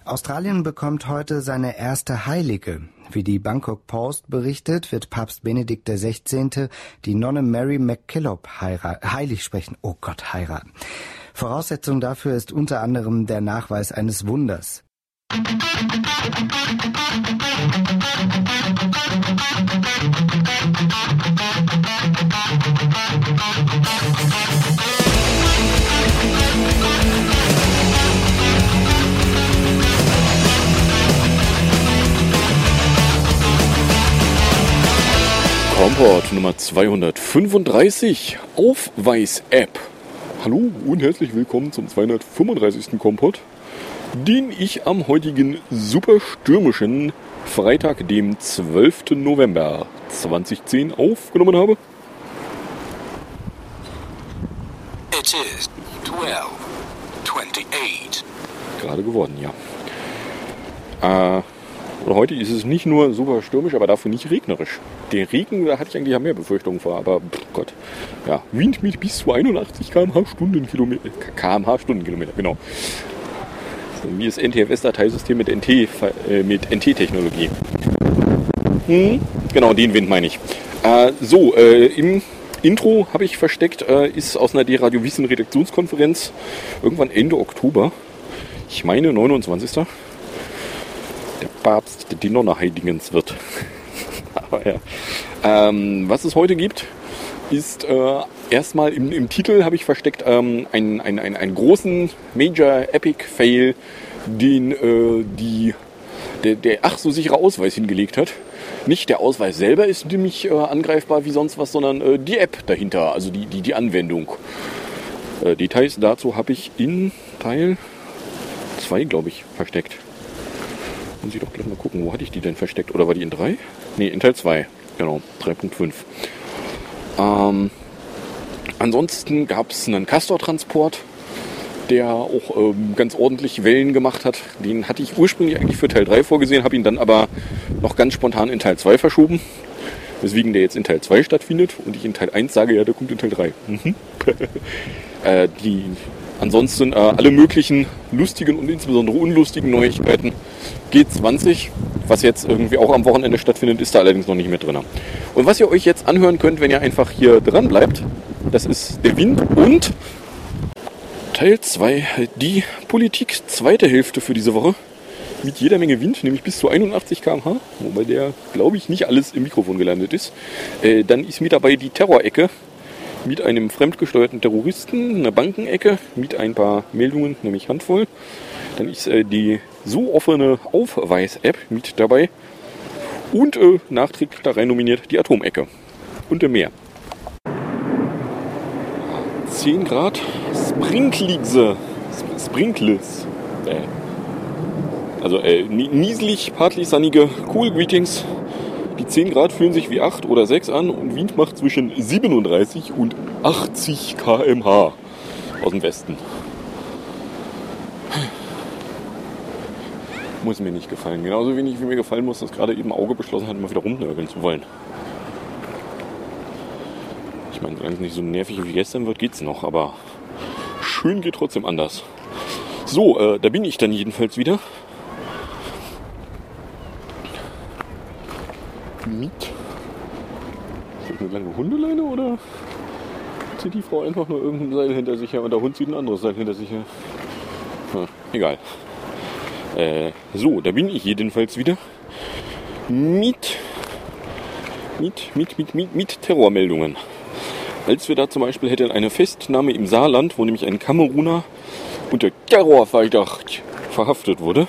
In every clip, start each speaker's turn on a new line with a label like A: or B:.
A: Australien bekommt heute seine erste Heilige. Wie die Bangkok Post berichtet, wird Papst Benedikt XVI. Die Nonne Mary MacKillop heilig sprechen. Oh Gott, heiraten. Voraussetzung dafür ist unter anderem der Nachweis eines Wunders.
B: Kompott Nummer 235, Aufweis-App. Hallo und herzlich willkommen zum 235. Kompott, den ich am heutigen super stürmischen Freitag, dem 12. November 2010 aufgenommen habe.
C: It is 12:28.
B: Gerade geworden, ja. Und heute ist es nicht nur super stürmisch, aber dafür nicht regnerisch. Den Regen, da hatte ich eigentlich mehr Befürchtungen vor, aber Gott. Ja, Wind mit bis zu 81 km/h Stundenkilometer, genau. Wie das NTFS-Dateisystem mit NT-Technologie. Genau, den Wind meine ich. Im Intro habe ich versteckt, ist aus einer D-Radio Wissen Redaktionskonferenz irgendwann Ende Oktober. Ich meine 29. Der Papst die Nonne Heidingens wird. Aber ja. Was es heute gibt, ist erstmal im Titel habe ich versteckt einen großen Major Epic Fail, den der ach so sichere Ausweis hingelegt hat. Nicht der Ausweis selber ist nämlich angreifbar wie sonst was, sondern die App dahinter, also die Anwendung. Details dazu habe ich in Teil 2, glaube ich, versteckt. Muss ich doch gleich mal gucken, wo hatte ich die denn versteckt? Oder war die in 3? Ne, in Teil 2. Genau, 3.5. Ansonsten gab es einen Castor-Transport, der auch ganz ordentlich Wellen gemacht hat. Den hatte ich ursprünglich eigentlich für Teil 3 vorgesehen, habe ihn dann aber noch ganz spontan in Teil 2 verschoben. Weswegen der jetzt in Teil 2 stattfindet und ich in Teil 1 sage, ja, der kommt in Teil 3. Ansonsten alle möglichen lustigen und insbesondere unlustigen Neuigkeiten G20, was jetzt irgendwie auch am Wochenende stattfindet, ist da allerdings noch nicht mehr drin. Und was ihr euch jetzt anhören könnt, wenn ihr einfach hier dran bleibt, das ist der Wind und Teil 2, die Politik, zweite Hälfte für diese Woche. Mit jeder Menge Wind, nämlich bis zu 81 km/h, wobei der, glaube ich, nicht alles im Mikrofon gelandet ist. Dann ist mit dabei die Terrorecke mit einem fremdgesteuerten Terroristen, eine Bankenecke mit ein paar Meldungen, nämlich Handvoll. Dann ist die so offene Aufweis-App mit dabei und nachträglich da rein nominiert die Atomecke und mehr. 10 Grad Sprinkles. Nieselig, partly sunnige, cool Greetings. Die 10 Grad fühlen sich wie 8 oder 6 an und Wind macht zwischen 37 und 80 km/h aus dem Westen. Muss mir nicht gefallen. Genauso wenig wie mir gefallen muss, dass gerade eben Auge beschlossen hat, mal wieder rumnörgeln zu wollen. Ich meine, solange es nicht so nervig wie gestern wird, geht's noch, aber schön geht trotzdem anders. So, da bin ich dann jedenfalls wieder. Mit. Ist das eine lange Hundeleine oder zieht die Frau einfach nur irgendein Seil hinter sich her und der Hund zieht ein anderes Seil hinter sich her? Egal. So, da bin ich jedenfalls wieder mit Terrormeldungen. Als wir da zum Beispiel hätten eine Festnahme im Saarland, wo nämlich ein Kameruner unter Terrorverdacht verhaftet wurde.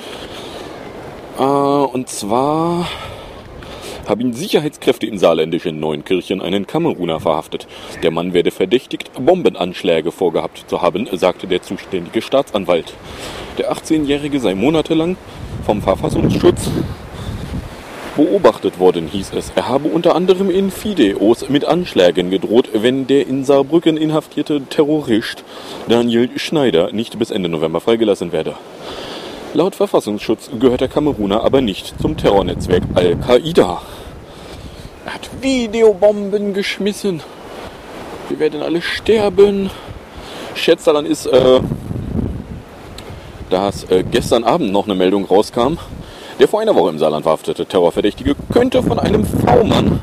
B: Und zwar haben Sicherheitskräfte im saarländischen Neunkirchen einen Kameruner verhaftet. Der Mann werde verdächtigt, Bombenanschläge vorgehabt zu haben, sagte der zuständige Staatsanwalt. Der 18-Jährige sei monatelang vom Verfassungsschutz beobachtet worden, hieß es. Er habe unter anderem in Videos mit Anschlägen gedroht, wenn der in Saarbrücken inhaftierte Terrorist Daniel Schneider nicht bis Ende November freigelassen werde. Laut Verfassungsschutz gehört der Kameruner aber nicht zum Terrornetzwerk Al-Qaida. Er hat Videobomben geschmissen. Wir werden alle sterben. Schätze daran ist, dass gestern Abend noch eine Meldung rauskam, der vor einer Woche im Saarland verhaftete Terrorverdächtige könnte von einem V-Mann,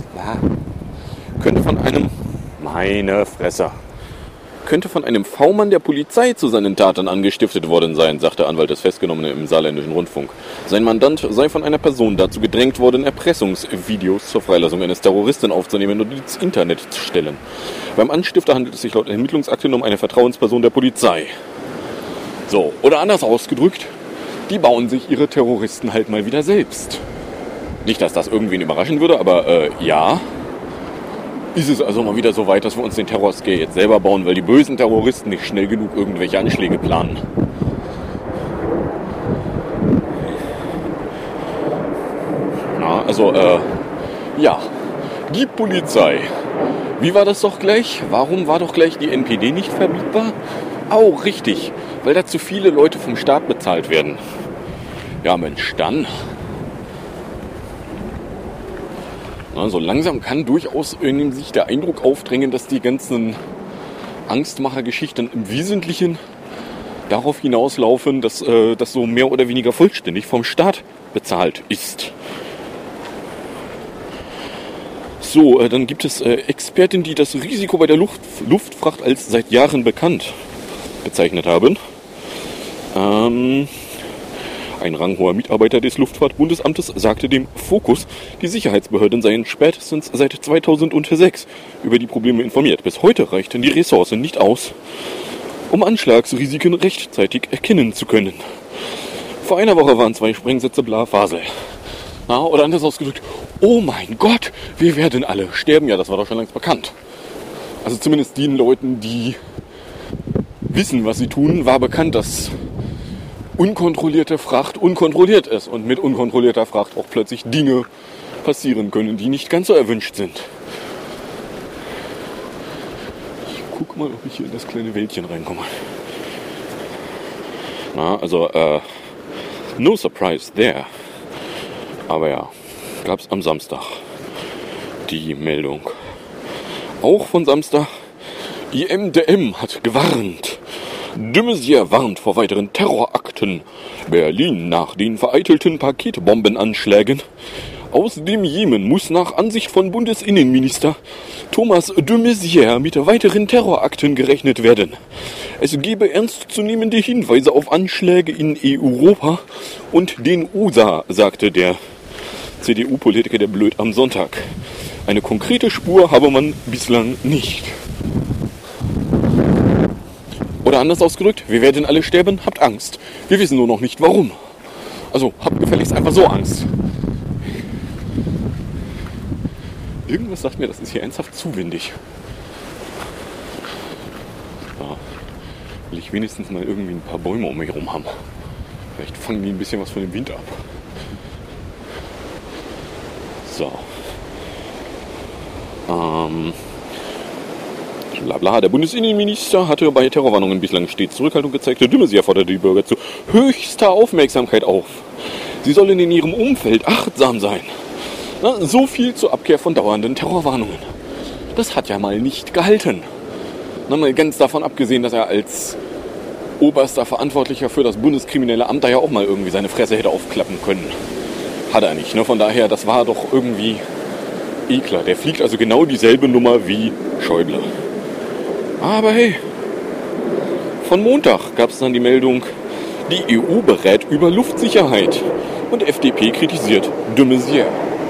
B: könnte von einem V-Mann der Polizei zu seinen Taten angestiftet worden sein, sagt der Anwalt des Festgenommenen im saarländischen Rundfunk. Sein Mandant sei von einer Person dazu gedrängt worden, Erpressungsvideos zur Freilassung eines Terroristen aufzunehmen und ins Internet zu stellen. Beim Anstifter handelt es sich laut Ermittlungsakten um eine Vertrauensperson der Polizei. So, oder anders ausgedrückt, die bauen sich ihre Terroristen halt mal wieder selbst. Nicht, dass das irgendwen überraschen würde, aber ja, ist es also mal wieder so weit, dass wir uns den Terrorscare jetzt selber bauen, weil die bösen Terroristen nicht schnell genug irgendwelche Anschläge planen. Na, also, ja, die Polizei. Wie war das doch gleich? Warum war doch gleich die NPD nicht verbietbar? Auch richtig, weil da zu viele Leute vom Staat bezahlt werden. Ja Mensch, dann. Na, so langsam kann durchaus irgendwie sich der Eindruck aufdrängen, dass die ganzen Angstmacher-Geschichten im Wesentlichen darauf hinauslaufen, dass das so mehr oder weniger vollständig vom Staat bezahlt ist. So, dann gibt es Experten, die das Risiko bei der Luftfracht als seit Jahren bekannt bezeichnet haben. Ein ranghoher Mitarbeiter des Luftfahrtbundesamtes sagte dem Focus, die Sicherheitsbehörden seien spätestens seit 2006 über die Probleme informiert. Bis heute reichten die Ressourcen nicht aus, um Anschlagsrisiken rechtzeitig erkennen zu können. Vor einer Woche waren 2 Sprengsätze bla Fasel. Na, oder anders ausgedrückt, oh mein Gott, wir werden alle sterben. Ja, das war doch schon längst bekannt. Also zumindest den Leuten, die wissen, was sie tun, war bekannt, dass unkontrollierte Fracht unkontrolliert ist und mit unkontrollierter Fracht auch plötzlich Dinge passieren können, die nicht ganz so erwünscht sind. Ich guck mal, ob ich hier in das kleine Wäldchen reinkomme. Na, also, no surprise there. Aber ja, gab es am Samstag die Meldung. Auch von Samstag. IMDM hat gewarnt. De Maizière warnt vor weiteren Terrorakten. Berlin nach den vereitelten Paketbombenanschlägen. Aus dem Jemen muss nach Ansicht von Bundesinnenminister Thomas de Maizière mit weiteren Terrorakten gerechnet werden. Es gebe ernstzunehmende Hinweise auf Anschläge in Europa und den USA, sagte der CDU-Politiker der Blöd am Sonntag. Eine konkrete Spur habe man bislang nicht. Oder anders ausgedrückt, wir werden alle sterben, habt Angst. Wir wissen nur noch nicht warum. Also habt gefälligst einfach so Angst. Irgendwas sagt mir, das ist hier ernsthaft zu windig. Ja, will ich wenigstens mal irgendwie ein paar Bäume um mich herum haben. Vielleicht fangen die ein bisschen was von dem Wind ab. So. Blabla. Der Bundesinnenminister hatte bei Terrorwarnungen bislang stets Zurückhaltung gezeigt. De Maizière forderte die Bürger zu höchster Aufmerksamkeit auf. Sie sollen in ihrem Umfeld achtsam sein. Na, so viel zur Abkehr von dauernden Terrorwarnungen. Das hat ja mal nicht gehalten. Na, mal ganz davon abgesehen, dass er als oberster Verantwortlicher für das Bundeskriminelle Amt da ja auch mal irgendwie seine Fresse hätte aufklappen können. Hat er nicht. Ne? Von daher, das war doch irgendwie klar. Der fliegt also genau dieselbe Nummer wie Schäuble. Aber hey, von Montag gab es dann die Meldung, die EU berät über Luftsicherheit und FDP kritisiert de Maizière.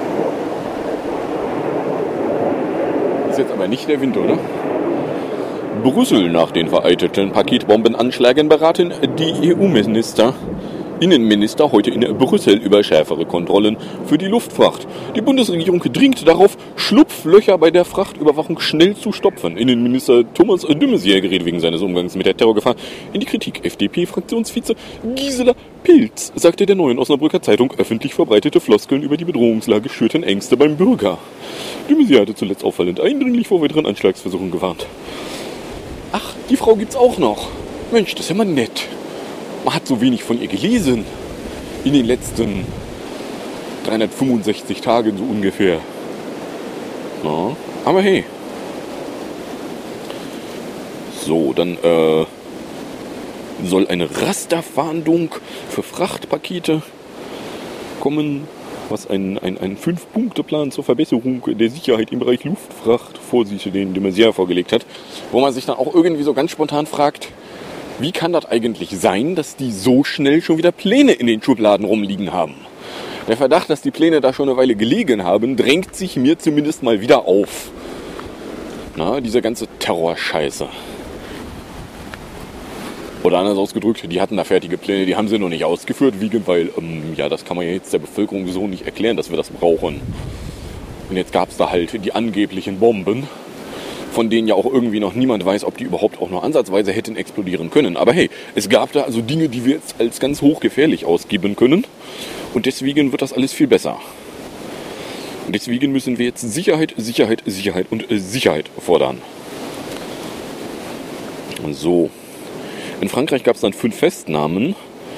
B: Ist jetzt aber nicht der Wind, oder? Brüssel nach den vereitelten Paketbombenanschlägen beraten die Innenminister heute in Brüssel über schärfere Kontrollen für die Luftfracht. Die Bundesregierung dringt darauf, Schlupflöcher bei der Frachtüberwachung schnell zu stopfen. Innenminister Thomas de Maizière gerät wegen seines Umgangs mit der Terrorgefahr in die Kritik. FDP-Fraktionsvize Gisela Pilz sagte der Neuen Osnabrücker Zeitung, öffentlich verbreitete Floskeln über die Bedrohungslage schürten Ängste beim Bürger. De Maizière hatte zuletzt auffallend eindringlich vor weiteren Anschlagsversuchen gewarnt. Ach, die Frau gibt's auch noch. Mensch, das ist ja mal nett. Man hat so wenig von ihr gelesen in den letzten 365 Tagen so ungefähr. Ja, aber hey. soll eine Rasterfahndung für Frachtpakete kommen, was ein 5-Punkte-Plan zur Verbesserung der Sicherheit im Bereich Luftfracht vorsieht, den de Maizière vorgelegt hat. Wo man sich dann auch irgendwie so ganz spontan fragt, wie kann das eigentlich sein, dass die so schnell schon wieder Pläne in den Schubladen rumliegen haben? Der Verdacht, dass die Pläne da schon eine Weile gelegen haben, drängt sich mir zumindest mal wieder auf. Na, diese ganze Terrorscheiße. Oder anders ausgedrückt, die hatten da fertige Pläne, die haben sie noch nicht ausgeführt, weil, das kann man ja jetzt der Bevölkerung so nicht erklären, dass wir das brauchen. Und jetzt gab es da halt die angeblichen Bomben, von denen ja auch irgendwie noch niemand weiß, ob die überhaupt auch nur ansatzweise hätten explodieren können. Aber hey, es gab da also Dinge, die wir jetzt als ganz hochgefährlich ausgeben können. Und deswegen wird das alles viel besser. Und deswegen müssen wir jetzt Sicherheit fordern. So. In Frankreich gab es dann 5 Festnahmen.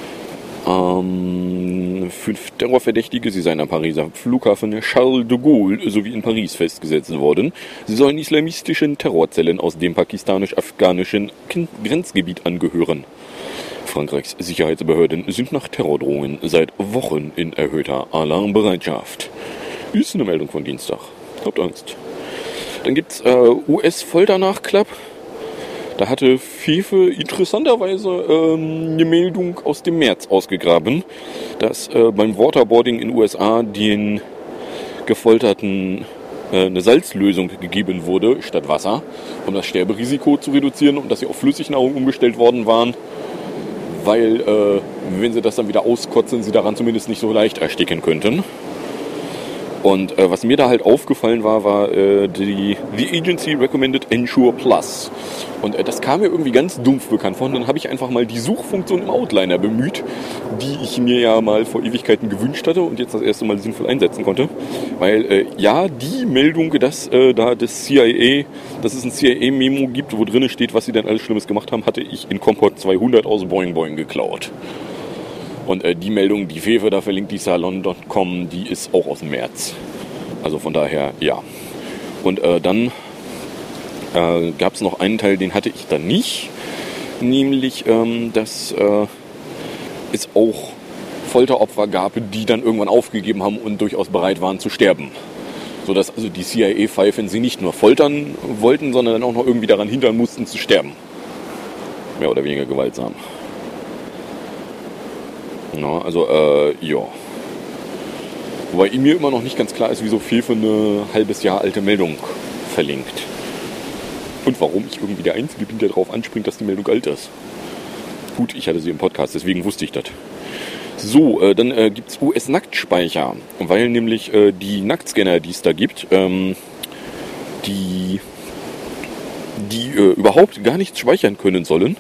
B: 5 Terrorverdächtige, sie seien am Pariser Flughafen Charles de Gaulle sowie in Paris festgesetzt worden. Sie sollen islamistischen Terrorzellen aus dem pakistanisch-afghanischen Grenzgebiet angehören. Frankreichs Sicherheitsbehörden sind nach Terrordrohungen seit Wochen in erhöhter Alarmbereitschaft. Ist eine Meldung von Dienstag. Habt Angst. Dann gibt's US-Folternachklapp. Da hatte Fefe interessanterweise eine Meldung aus dem März ausgegraben, dass beim Waterboarding in den USA den Gefolterten eine Salzlösung gegeben wurde statt Wasser, um das Sterberisiko zu reduzieren und dass sie auf Flüssignahrung umgestellt worden waren, weil, wenn sie das dann wieder auskotzen, sie daran zumindest nicht so leicht ersticken könnten. Und was mir da halt aufgefallen war die Agency Recommended Ensure Plus. Und das kam mir irgendwie ganz dumpf bekannt vor. Und dann habe ich einfach mal die Suchfunktion im Outliner bemüht, die ich mir ja mal vor Ewigkeiten gewünscht hatte und jetzt das erste Mal sinnvoll einsetzen konnte. Weil die Meldung, dass dass es ein CIA-Memo gibt, wo drin steht, was sie denn alles Schlimmes gemacht haben, hatte ich in Comport 200 aus Boing Boing geklaut. Und die Meldung, die Fefe da verlinkt, die salon.com, die ist auch aus dem März. Also von daher, ja. Und dann gab es noch einen Teil, den hatte ich dann nicht. Nämlich, dass es auch Folteropfer gab, die dann irgendwann aufgegeben haben und durchaus bereit waren zu sterben. Sodass also die CIA-Pfeifen sie nicht nur foltern wollten, sondern dann auch noch irgendwie daran hindern mussten zu sterben. Mehr oder weniger gewaltsam. Ja, also, ja. Wobei mir immer noch nicht ganz klar ist, wieso Fefe eine halbes Jahr alte Meldung verlinkt. Und warum ich irgendwie der Einzige bin, der darauf anspringt, dass die Meldung alt ist. Gut, ich hatte sie im Podcast, deswegen wusste ich das. So, dann gibt es US-Nacktspeicher, weil nämlich die Nacktscanner, die es da gibt, die überhaupt gar nichts speichern können sollen.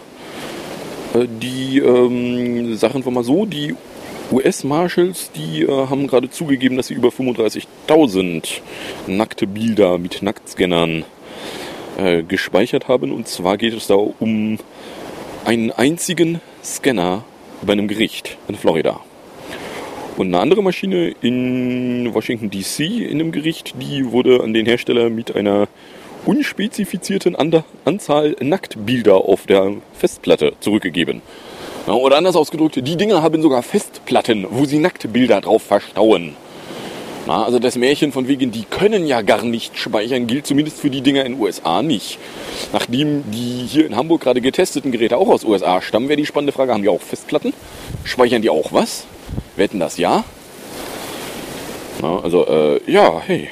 B: Sagen wir mal so, die US-Marshals, die haben gerade zugegeben, dass sie über 35.000 nackte Bilder mit Nacktscannern gespeichert haben. Und zwar geht es da um einen einzigen Scanner bei einem Gericht in Florida. Und eine andere Maschine in Washington D.C. in einem Gericht, die wurde an den Hersteller mit einer unspezifizierten Anzahl Nacktbilder auf der Festplatte zurückgegeben. Ja, oder anders ausgedrückt, die Dinger haben sogar Festplatten, wo sie Nacktbilder drauf verstauen. Na, also das Märchen von wegen, die können ja gar nicht speichern, gilt zumindest für die Dinger in den USA nicht. Nachdem die hier in Hamburg gerade getesteten Geräte auch aus USA stammen, wäre die spannende Frage, haben die auch Festplatten? Speichern die auch was? Wetten das ja? Na, also, ja, hey.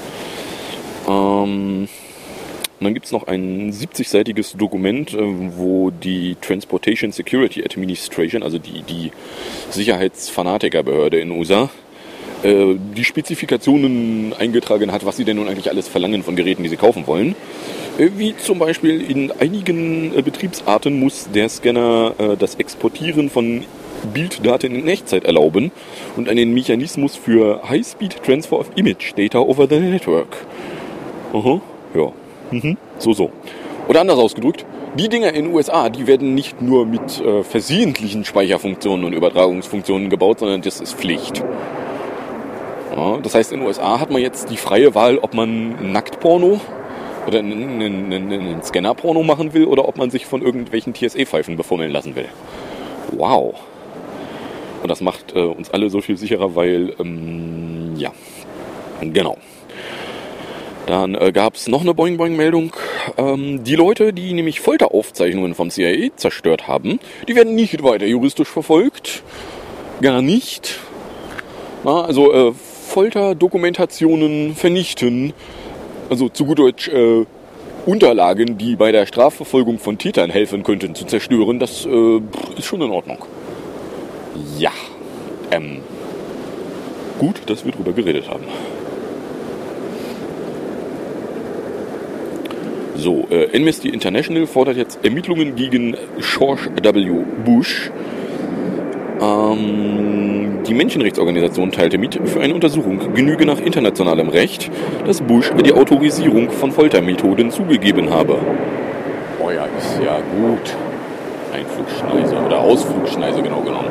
B: Und dann gibt es noch ein 70-seitiges Dokument, wo die Transportation Security Administration, also die Sicherheitsfanatikerbehörde in den USA, die Spezifikationen eingetragen hat, was sie denn nun eigentlich alles verlangen von Geräten, die sie kaufen wollen. Wie zum Beispiel in einigen Betriebsarten muss der Scanner das Exportieren von Bilddaten in Echtzeit erlauben und einen Mechanismus für High-Speed Transfer of Image Data over the Network. Aha, ja. So. Oder anders ausgedrückt, die Dinger in den USA, die werden nicht nur mit versehentlichen Speicherfunktionen und Übertragungsfunktionen gebaut, sondern das ist Pflicht. Ja, das heißt, in den USA hat man jetzt die freie Wahl, ob man Nacktporno oder einen Scanner-Porno machen will oder ob man sich von irgendwelchen TSA-Pfeifen befummeln lassen will. Wow. Und das macht uns alle so viel sicherer, weil, ja, genau. Dann gab es noch eine Boing-Boing-Meldung. Die Leute, die nämlich Folteraufzeichnungen vom CIA zerstört haben, die werden nicht weiter juristisch verfolgt. Gar nicht. Na, also Folterdokumentationen vernichten. Also zu gut Deutsch Unterlagen, die bei der Strafverfolgung von Tätern helfen könnten, zu zerstören. Das ist schon in Ordnung. Ja. Gut, dass wir drüber geredet haben. So, Amnesty International fordert jetzt Ermittlungen gegen George W. Bush. Die Menschenrechtsorganisation teilte mit, für eine Untersuchung genüge nach internationalem Recht, dass Bush die Autorisierung von Foltermethoden zugegeben habe. Oh ja, ist ja gut. Einflugschneise oder Ausflugschneise genau genommen.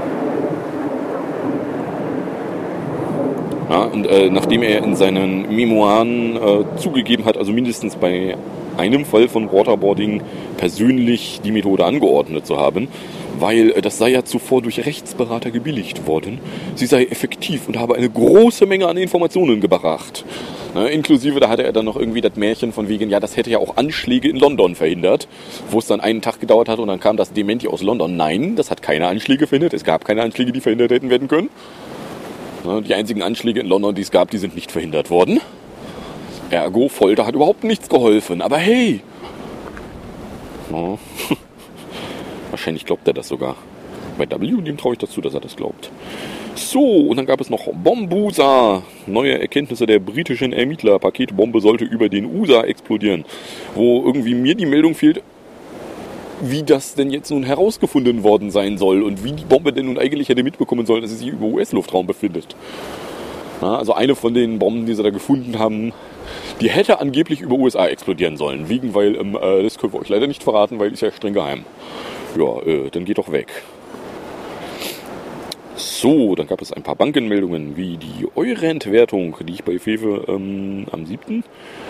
B: Ja, und nachdem er in seinen Memoiren zugegeben hat, also mindestens bei einem Fall von Waterboarding persönlich die Methode angeordnet zu haben, weil das sei ja zuvor durch Rechtsberater gebilligt worden. Sie sei effektiv und habe eine große Menge an Informationen gebracht. Inklusive, da hatte er dann noch irgendwie das Märchen von wegen, ja, das hätte ja auch Anschläge in London verhindert, wo es dann einen Tag gedauert hat und dann kam das Dementi aus London. Nein, das hat keine Anschläge verhindert. Es gab keine Anschläge, die verhindert hätten werden können. Die einzigen Anschläge in London, die es gab, die sind nicht verhindert worden. Ergo, Folter hat überhaupt nichts geholfen. Aber hey! Ja. Wahrscheinlich glaubt er das sogar. Bei W, dem traue ich dazu, dass er das glaubt. So, und dann gab es noch Bombusa. Neue Erkenntnisse der britischen Ermittler. Paketbombe sollte über den USA explodieren. Wo irgendwie mir die Meldung fehlt, wie das denn jetzt nun herausgefunden worden sein soll und wie die Bombe denn nun eigentlich hätte mitbekommen sollen, dass sie sich über US-Luftraum befindet. Ja, also eine von den Bomben, die sie da gefunden haben, die hätte angeblich über USA explodieren sollen. Weil das können wir euch leider nicht verraten, weil ist ja streng geheim. Ja, dann geht doch weg. So, dann gab es ein paar Bankenmeldungen, wie die Eurent-Wertung, die ich bei Fewe am 7.,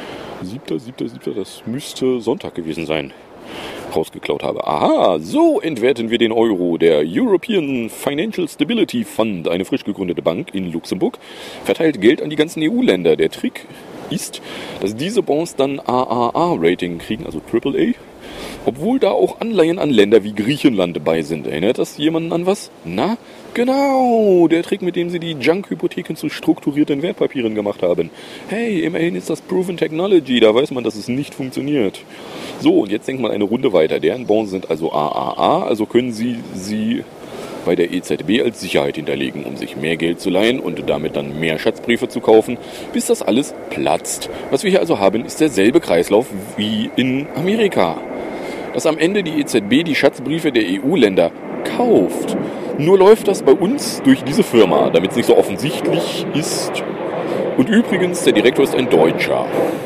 B: das müsste Sonntag gewesen sein, rausgeklaut habe. Aha, so entwerten wir den Euro. Der European Financial Stability Fund, eine frisch gegründete Bank in Luxemburg, verteilt Geld an die ganzen EU-Länder. Der Trick ist, dass diese Bonds dann AAA-Rating kriegen, also AAA, obwohl da auch Anleihen an Länder wie Griechenland dabei sind. Erinnert das jemanden an was? Na, genau, der Trick, mit dem sie die Junk-Hypotheken zu strukturierten Wertpapieren gemacht haben. Hey, immerhin ist das Proven Technology, da weiß man, dass es nicht funktioniert. So, und jetzt denkt man eine Runde weiter. Deren Bonds sind also AAA, also können sie bei der EZB als Sicherheit hinterlegen, um sich mehr Geld zu leihen und damit dann mehr Schatzbriefe zu kaufen, bis das alles platzt. Was wir hier also haben, ist derselbe Kreislauf wie in Amerika. Dass am Ende die EZB die Schatzbriefe der EU-Länder kauft. Nur läuft das bei uns durch diese Firma, damit es nicht so offensichtlich ist. Und übrigens, der Direktor ist ein Deutscher.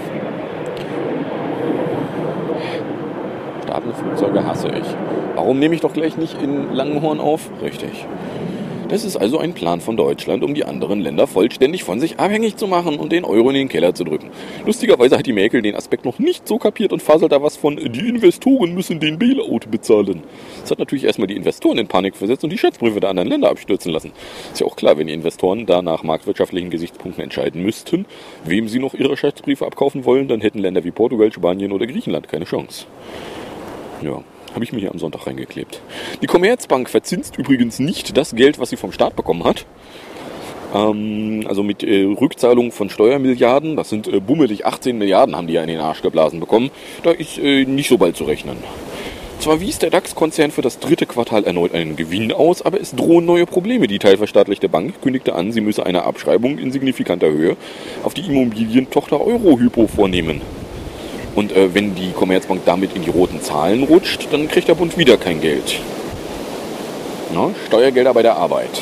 B: Startende hasse ich. Warum nehme ich doch gleich nicht in Langenhorn auf? Richtig. Das ist also ein Plan von Deutschland, um die anderen Länder vollständig von sich abhängig zu machen und den Euro in den Keller zu drücken. Lustigerweise hat die Merkel den Aspekt noch nicht so kapiert und faselt da was von, die Investoren müssen den Bailout bezahlen. Das hat natürlich erstmal die Investoren in Panik versetzt und die Schatzbriefe der anderen Länder abstürzen lassen. Ist ja auch klar, wenn die Investoren da nach marktwirtschaftlichen Gesichtspunkten entscheiden müssten, wem sie noch ihre Schatzbriefe abkaufen wollen, dann hätten Länder wie Portugal, Spanien oder Griechenland keine Chance. Ja. Habe ich mir hier am Sonntag reingeklebt. Die Commerzbank verzinst übrigens nicht das Geld, was sie vom Staat bekommen hat. Also mit Rückzahlung von Steuermilliarden, das sind bummelig 18 Milliarden, haben die ja in den Arsch geblasen bekommen. Da ist nicht so bald zu rechnen. Zwar wies der DAX-Konzern für das 3. Quartal erneut einen Gewinn aus, aber es drohen neue Probleme. Die teilverstaatlichte Bank kündigte an, sie müsse eine Abschreibung in signifikanter Höhe auf die Immobilientochter Eurohypo vornehmen. Und wenn die Commerzbank damit in die roten Zahlen rutscht, dann kriegt der Bund wieder kein Geld. Na, Steuergelder bei der Arbeit.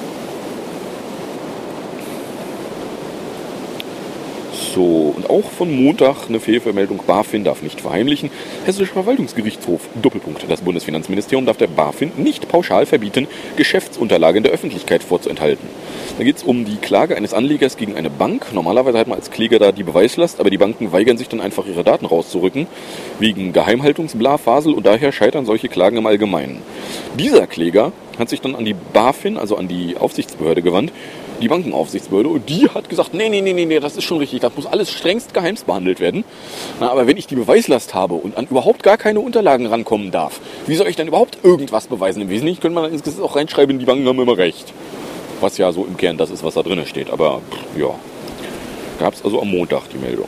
B: So, und auch von Montag eine Fehlvermeldung. BaFin darf nicht verheimlichen. Hessischer Verwaltungsgerichtshof, Doppelpunkt. Das Bundesfinanzministerium darf der BaFin nicht pauschal verbieten, Geschäftsunterlagen der Öffentlichkeit vorzuenthalten. Da geht es um die Klage eines Anlegers gegen eine Bank. Normalerweise hat man als Kläger da die Beweislast, aber die Banken weigern sich dann einfach, ihre Daten rauszurücken, wegen Geheimhaltungsblafasel, und daher scheitern solche Klagen im Allgemeinen. Dieser Kläger hat sich dann an die BaFin, also an die Aufsichtsbehörde, gewandt, die Bankenaufsichtsbehörde, und die hat gesagt, nee, das ist schon richtig, das muss alles strengst geheimst behandelt werden. Na, aber wenn ich die Beweislast habe und an überhaupt gar keine Unterlagen rankommen darf, wie soll ich dann überhaupt irgendwas beweisen? Im Wesentlichen könnte man dann ins Gesetz auch reinschreiben, die Banken haben immer recht. Was ja so im Kern das ist, was da drin steht. Aber ja, gab es also am Montag die Meldung.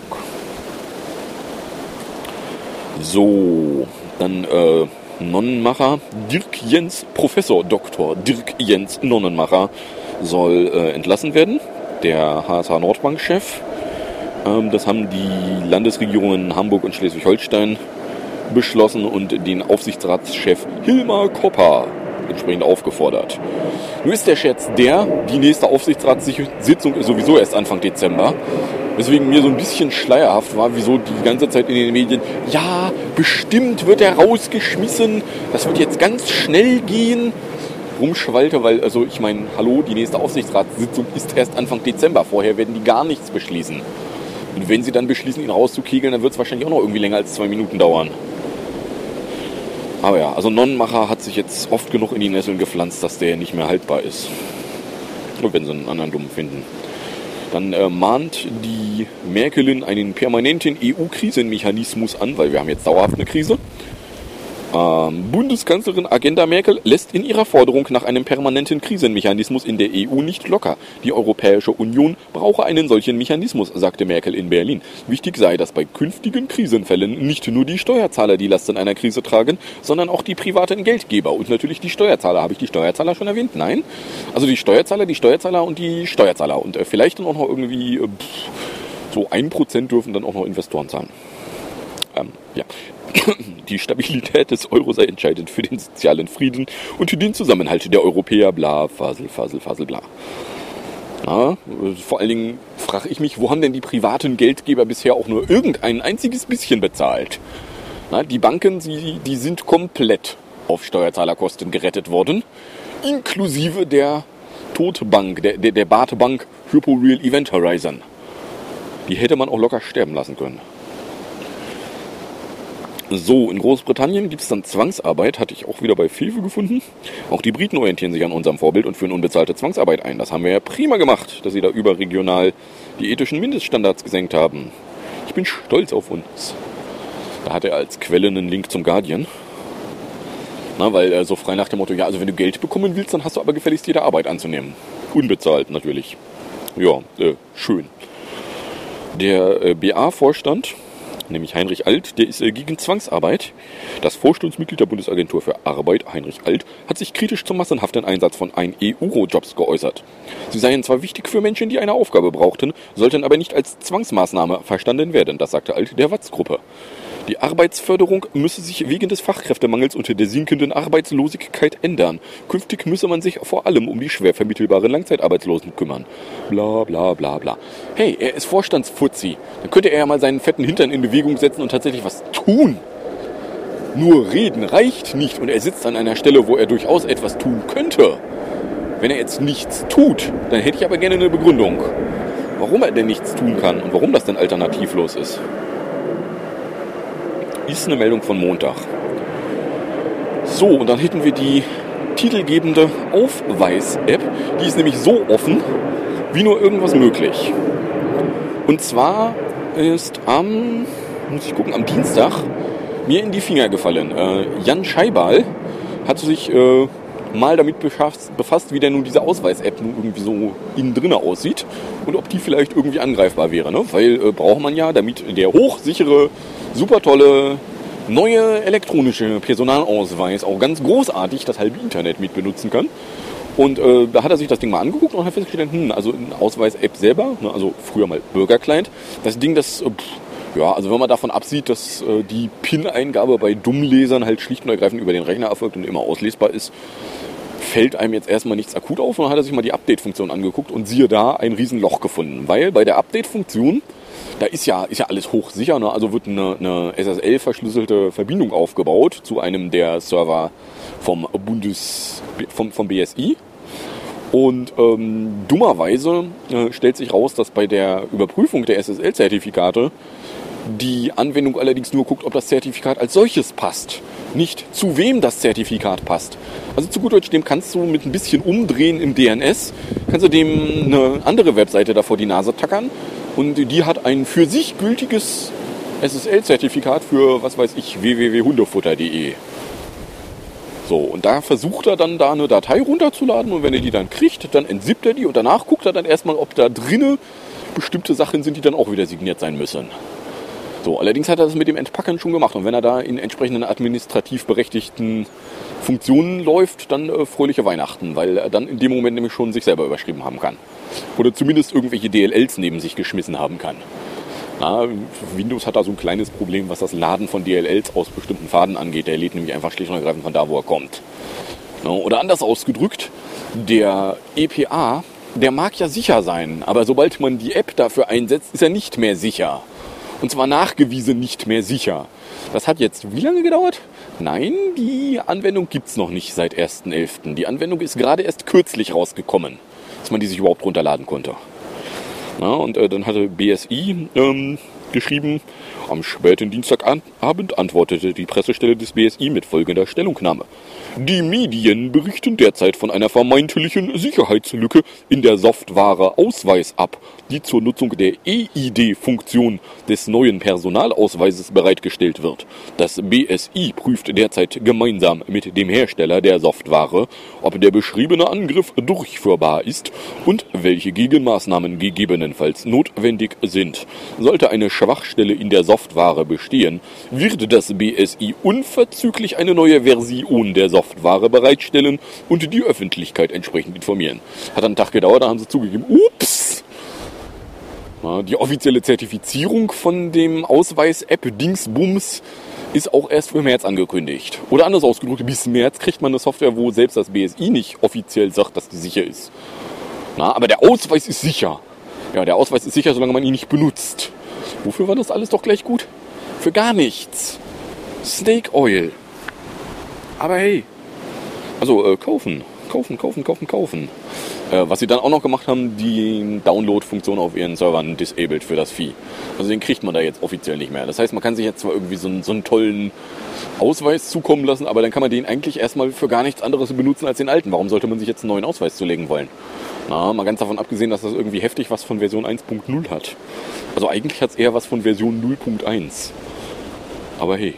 B: So, dann Nonnenmacher Professor Dr. Dirk Jens Nonnenmacher soll entlassen werden. Der HSH Nordbank-Chef. Das haben die Landesregierungen Hamburg und Schleswig-Holstein beschlossen und den Aufsichtsratschef Hilmar Kopper entsprechend aufgefordert. Nun ist der Scherz die nächste Aufsichtsratssitzung ist sowieso erst Anfang Dezember. Weswegen mir so ein bisschen schleierhaft war, wieso die ganze Zeit in den Medien, ja, bestimmt wird er rausgeschmissen, das wird jetzt ganz schnell gehen, rumschwalte, weil, also ich meine, hallo, die nächste Aufsichtsratssitzung ist erst Anfang Dezember, vorher werden die gar nichts beschließen. Und wenn sie dann beschließen, ihn rauszukegeln, dann wird es wahrscheinlich auch noch irgendwie länger als 2 Minuten dauern. Aber ja, also Nonnenmacher hat sich jetzt oft genug in die Nesseln gepflanzt, dass der nicht mehr haltbar ist. Und wenn sie einen anderen Dummen finden. Dann mahnt die Merkelin einen permanenten EU-Krisenmechanismus an, weil wir haben jetzt dauerhaft eine Krise. Bundeskanzlerin Angela Merkel lässt in ihrer Forderung nach einem permanenten Krisenmechanismus in der EU nicht locker. Die Europäische Union brauche einen solchen Mechanismus, sagte Merkel in Berlin. Wichtig sei, dass bei künftigen Krisenfällen nicht nur die Steuerzahler die Last in einer Krise tragen, sondern auch die privaten Geldgeber und natürlich die Steuerzahler. Habe ich die Steuerzahler schon erwähnt? Nein. Also die Steuerzahler und die Steuerzahler. Und vielleicht dann auch noch irgendwie so 1% dürfen dann auch noch Investoren zahlen. Ja. Die Stabilität des Euro sei entscheidend für den sozialen Frieden und für den Zusammenhalt der Europäer, bla, Fasel, bla. Na, vor allen Dingen frage ich mich, wo haben denn die privaten Geldgeber bisher auch nur irgendein einziges bisschen bezahlt? Na, die Banken, die sind komplett auf Steuerzahlerkosten gerettet worden, inklusive der Todbank, der Barte-Bank Hypo Real Event Horizon. Die hätte man auch locker sterben lassen können. So, in Großbritannien gibt es dann Zwangsarbeit, hatte ich auch wieder bei Fefe gefunden. Auch die Briten orientieren sich an unserem Vorbild und führen unbezahlte Zwangsarbeit ein. Das haben wir ja prima gemacht, dass sie da überregional die ethischen Mindeststandards gesenkt haben. Ich bin stolz auf uns. Da hat er als Quelle einen Link zum Guardian. Na, weil so frei nach dem Motto, ja, also wenn du Geld bekommen willst, dann hast du aber gefälligst jede Arbeit anzunehmen. Unbezahlt natürlich. Ja, schön. Der BA-Vorstand, nämlich Heinrich Alt, der ist gegen Zwangsarbeit. Das Vorstandsmitglied der Bundesagentur für Arbeit, Heinrich Alt, hat sich kritisch zum massenhaften Einsatz von 1-Euro-Jobs geäußert. Sie seien zwar wichtig für Menschen, die eine Aufgabe brauchten, sollten aber nicht als Zwangsmaßnahme verstanden werden, das sagte Alt der Watz-Gruppe. Die Arbeitsförderung müsse sich wegen des Fachkräftemangels und der sinkenden Arbeitslosigkeit ändern. Künftig müsse man sich vor allem um die schwer vermittelbaren Langzeitarbeitslosen kümmern. Bla bla bla bla. Hey, er ist Vorstandsfuzzi. Dann könnte er ja mal seinen fetten Hintern in Bewegung setzen und tatsächlich was tun. Nur reden reicht nicht und er sitzt an einer Stelle, wo er durchaus etwas tun könnte. Wenn er jetzt nichts tut, dann hätte ich aber gerne eine Begründung, warum er denn nichts tun kann und warum das denn alternativlos ist. Ist eine Meldung von Montag. So, und dann hätten wir die titelgebende Aufweis-App. Die ist nämlich so offen, wie nur irgendwas möglich. Und zwar ist am Dienstag mir in die Finger gefallen. Jan Scheibal hat sich mal damit befasst, wie denn nun diese Ausweis-App nun irgendwie so innen drin aussieht und ob die vielleicht irgendwie angreifbar wäre. Ne? Weil braucht man ja, damit der hochsichere, super tolle, neue elektronische Personalausweis auch ganz großartig das halbe Internet mit benutzen kann. Und da hat er sich das Ding mal angeguckt und hat festgestellt, also eine Ausweis-App selber, ne, also früher mal Bürger-Client, das Ding, also wenn man davon absieht, dass die PIN-Eingabe bei Dummlesern halt schlicht und ergreifend über den Rechner erfolgt und immer auslesbar ist, fällt einem jetzt erstmal nichts akut auf. Und dann hat er sich mal die Update-Funktion angeguckt und siehe da, ein Riesenloch gefunden. Weil bei der Update-Funktion, da ist ja alles hochsicher, ne? Also wird eine SSL-verschlüsselte Verbindung aufgebaut zu einem der Server vom BSI. Und dummerweise stellt sich raus, dass bei der Überprüfung der SSL-Zertifikate die Anwendung allerdings nur guckt, ob das Zertifikat als solches passt. Nicht zu wem das Zertifikat passt. Also zu gut Deutsch, dem kannst du mit ein bisschen Umdrehen im DNS, kannst du dem eine andere Webseite da vor die Nase tackern und die hat ein für sich gültiges SSL-Zertifikat für, was weiß ich, www.hundefutter.de. So, und da versucht er dann da eine Datei runterzuladen und wenn er die dann kriegt, dann entsippt er die und danach guckt er dann erstmal, ob da drinnen bestimmte Sachen sind, die dann auch wieder signiert sein müssen. So, allerdings hat er das mit dem Entpacken schon gemacht und wenn er da in entsprechenden administrativ berechtigten Funktionen läuft, dann fröhliche Weihnachten, weil er dann in dem Moment nämlich schon sich selber überschrieben haben kann. Oder zumindest irgendwelche DLLs neben sich geschmissen haben kann. Na, Windows hat da so ein kleines Problem, was das Laden von DLLs aus bestimmten Pfaden angeht. Der lädt nämlich einfach schlicht und ergreifend von da, wo er kommt. Na, oder anders ausgedrückt, der EPA, der mag ja sicher sein, aber sobald man die App dafür einsetzt, ist er nicht mehr sicher. Und zwar nachgewiesen nicht mehr sicher. Das hat jetzt wie lange gedauert? Nein, die Anwendung gibt es noch nicht seit 1.11. Die Anwendung ist gerade erst kürzlich rausgekommen, dass man die sich überhaupt runterladen konnte. Ja, und dann hatte BSI geschrieben, am späten Dienstagabend antwortete die Pressestelle des BSI mit folgender Stellungnahme. Die Medien berichten derzeit von einer vermeintlichen Sicherheitslücke in der Software Ausweis-App, die zur Nutzung der EID-Funktion des neuen Personalausweises bereitgestellt wird. Das BSI prüft derzeit gemeinsam mit dem Hersteller der Software, ob der beschriebene Angriff durchführbar ist und welche Gegenmaßnahmen gegebenenfalls notwendig sind. Sollte eine Schwachstelle in der Software bestehen, wird das BSI unverzüglich eine neue Version der Software bereitstellen und die Öffentlichkeit entsprechend informieren. Hat einen Tag gedauert, da haben sie zugegeben, ups! Ja, die offizielle Zertifizierung von dem Ausweis-App-Dingsbums ist auch erst für März angekündigt. Oder anders ausgedrückt, bis März kriegt man eine Software, wo selbst das BSI nicht offiziell sagt, dass die sicher ist. Na, aber der Ausweis ist sicher. Ja, der Ausweis ist sicher, solange man ihn nicht benutzt. Wofür war das alles doch gleich gut? Für gar nichts. Snake Oil. Aber hey, also kaufen. Was sie dann auch noch gemacht haben, die Download-Funktion auf ihren Servern disabled für das Vieh. Also den kriegt man da jetzt offiziell nicht mehr. Das heißt, man kann sich jetzt zwar irgendwie so einen tollen Ausweis zukommen lassen, aber dann kann man den eigentlich erstmal für gar nichts anderes benutzen als den alten. Warum sollte man sich jetzt einen neuen Ausweis zulegen wollen? Na, mal ganz davon abgesehen, dass das irgendwie heftig was von Version 1.0 hat. Also eigentlich hat es eher was von Version 0.1. Aber hey.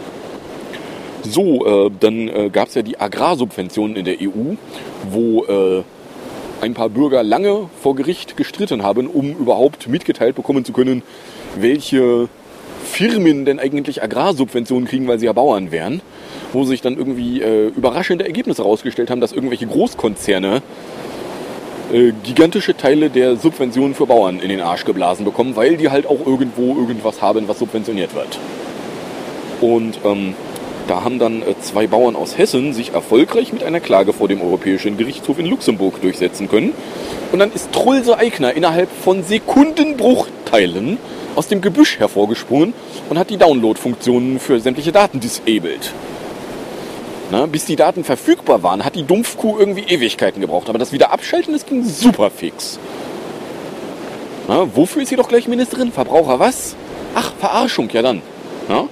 B: So, dann gab es ja die Agrarsubventionen in der EU, wo ein paar Bürger lange vor Gericht gestritten haben, um überhaupt mitgeteilt bekommen zu können, welche Firmen denn eigentlich Agrarsubventionen kriegen, weil sie ja Bauern wären. Wo sich dann irgendwie überraschende Ergebnisse herausgestellt haben, dass irgendwelche Großkonzerne gigantische Teile der Subventionen für Bauern in den Arsch geblasen bekommen, weil die halt auch irgendwo irgendwas haben, was subventioniert wird. Und da haben dann 2 Bauern aus Hessen sich erfolgreich mit einer Klage vor dem Europäischen Gerichtshof in Luxemburg durchsetzen können. Und dann ist Trulse Eigner innerhalb von Sekundenbruchteilen aus dem Gebüsch hervorgesprungen und hat die Download-Funktionen für sämtliche Daten disabled. Na, bis die Daten verfügbar waren, hat die Dumpfkuh irgendwie Ewigkeiten gebraucht. Aber das Wiederabschalten, das ging super fix. Na, wofür ist sie doch gleich Ministerin? Verbraucher was? Ach, Verarschung, ja dann. Na?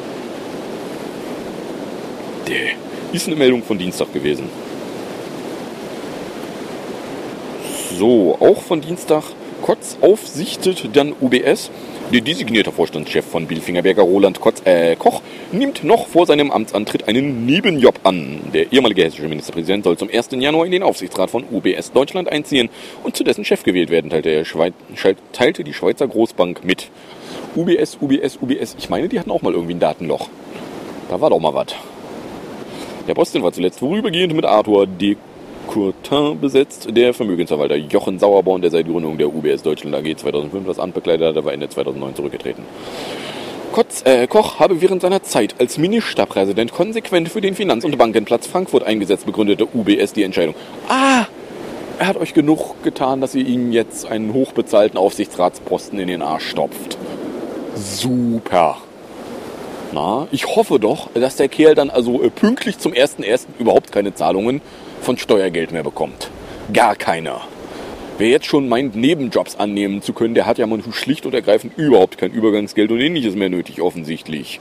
B: Ist eine Meldung von Dienstag gewesen. So, auch von Dienstag. Kotz aufsichtet dann UBS. Der designierte Vorstandschef von Bilfingerberger, Roland Koch, nimmt noch vor seinem Amtsantritt einen Nebenjob an. Der ehemalige hessische Ministerpräsident soll zum 1. Januar in den Aufsichtsrat von UBS Deutschland einziehen und zu dessen Chef gewählt werden, teilte die Schweizer Großbank mit. UBS. Ich meine, die hatten auch mal irgendwie ein Datenloch. Da war doch mal was. Der Posten war zuletzt vorübergehend mit Arthur de Courtin besetzt. Der Vermögensverwalter Jochen Sauerborn, der seit Gründung der UBS Deutschland AG 2005 das Amt bekleidet hatte, war Ende 2009 zurückgetreten. Koch habe während seiner Zeit als Ministerpräsident konsequent für den Finanz- und Bankenplatz Frankfurt eingesetzt, begründete UBS die Entscheidung. Er hat euch genug getan, dass ihr ihm jetzt einen hochbezahlten Aufsichtsratsposten in den Arsch stopft. Super. Na, ich hoffe doch, dass der Kerl dann also pünktlich zum 1.1. überhaupt keine Zahlungen von Steuergeld mehr bekommt. Gar keiner. Wer jetzt schon meint, Nebenjobs annehmen zu können, der hat ja mal schlicht und ergreifend überhaupt kein Übergangsgeld und ähnliches mehr nötig, offensichtlich.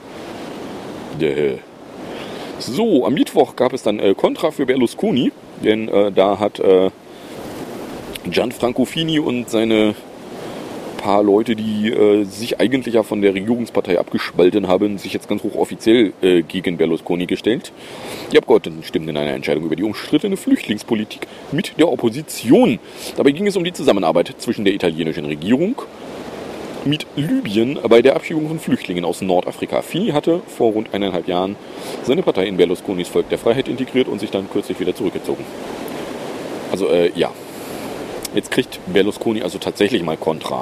B: So, am Mittwoch gab es dann Kontra für Berlusconi, denn da hat Gianfranco Fini und seine paar Leute, die sich eigentlich ja von der Regierungspartei abgespalten haben, sich jetzt ganz hochoffiziell gegen Berlusconi gestellt. Die Abgeordneten stimmten in einer Entscheidung über die umstrittene Flüchtlingspolitik mit der Opposition. Dabei ging es um die Zusammenarbeit zwischen der italienischen Regierung mit Libyen bei der Abschiebung von Flüchtlingen aus Nordafrika. Fini hatte vor rund 1,5 Jahren seine Partei in Berlusconis Volk der Freiheit integriert und sich dann kürzlich wieder zurückgezogen. Also ja, jetzt kriegt Berlusconi also tatsächlich mal Kontra.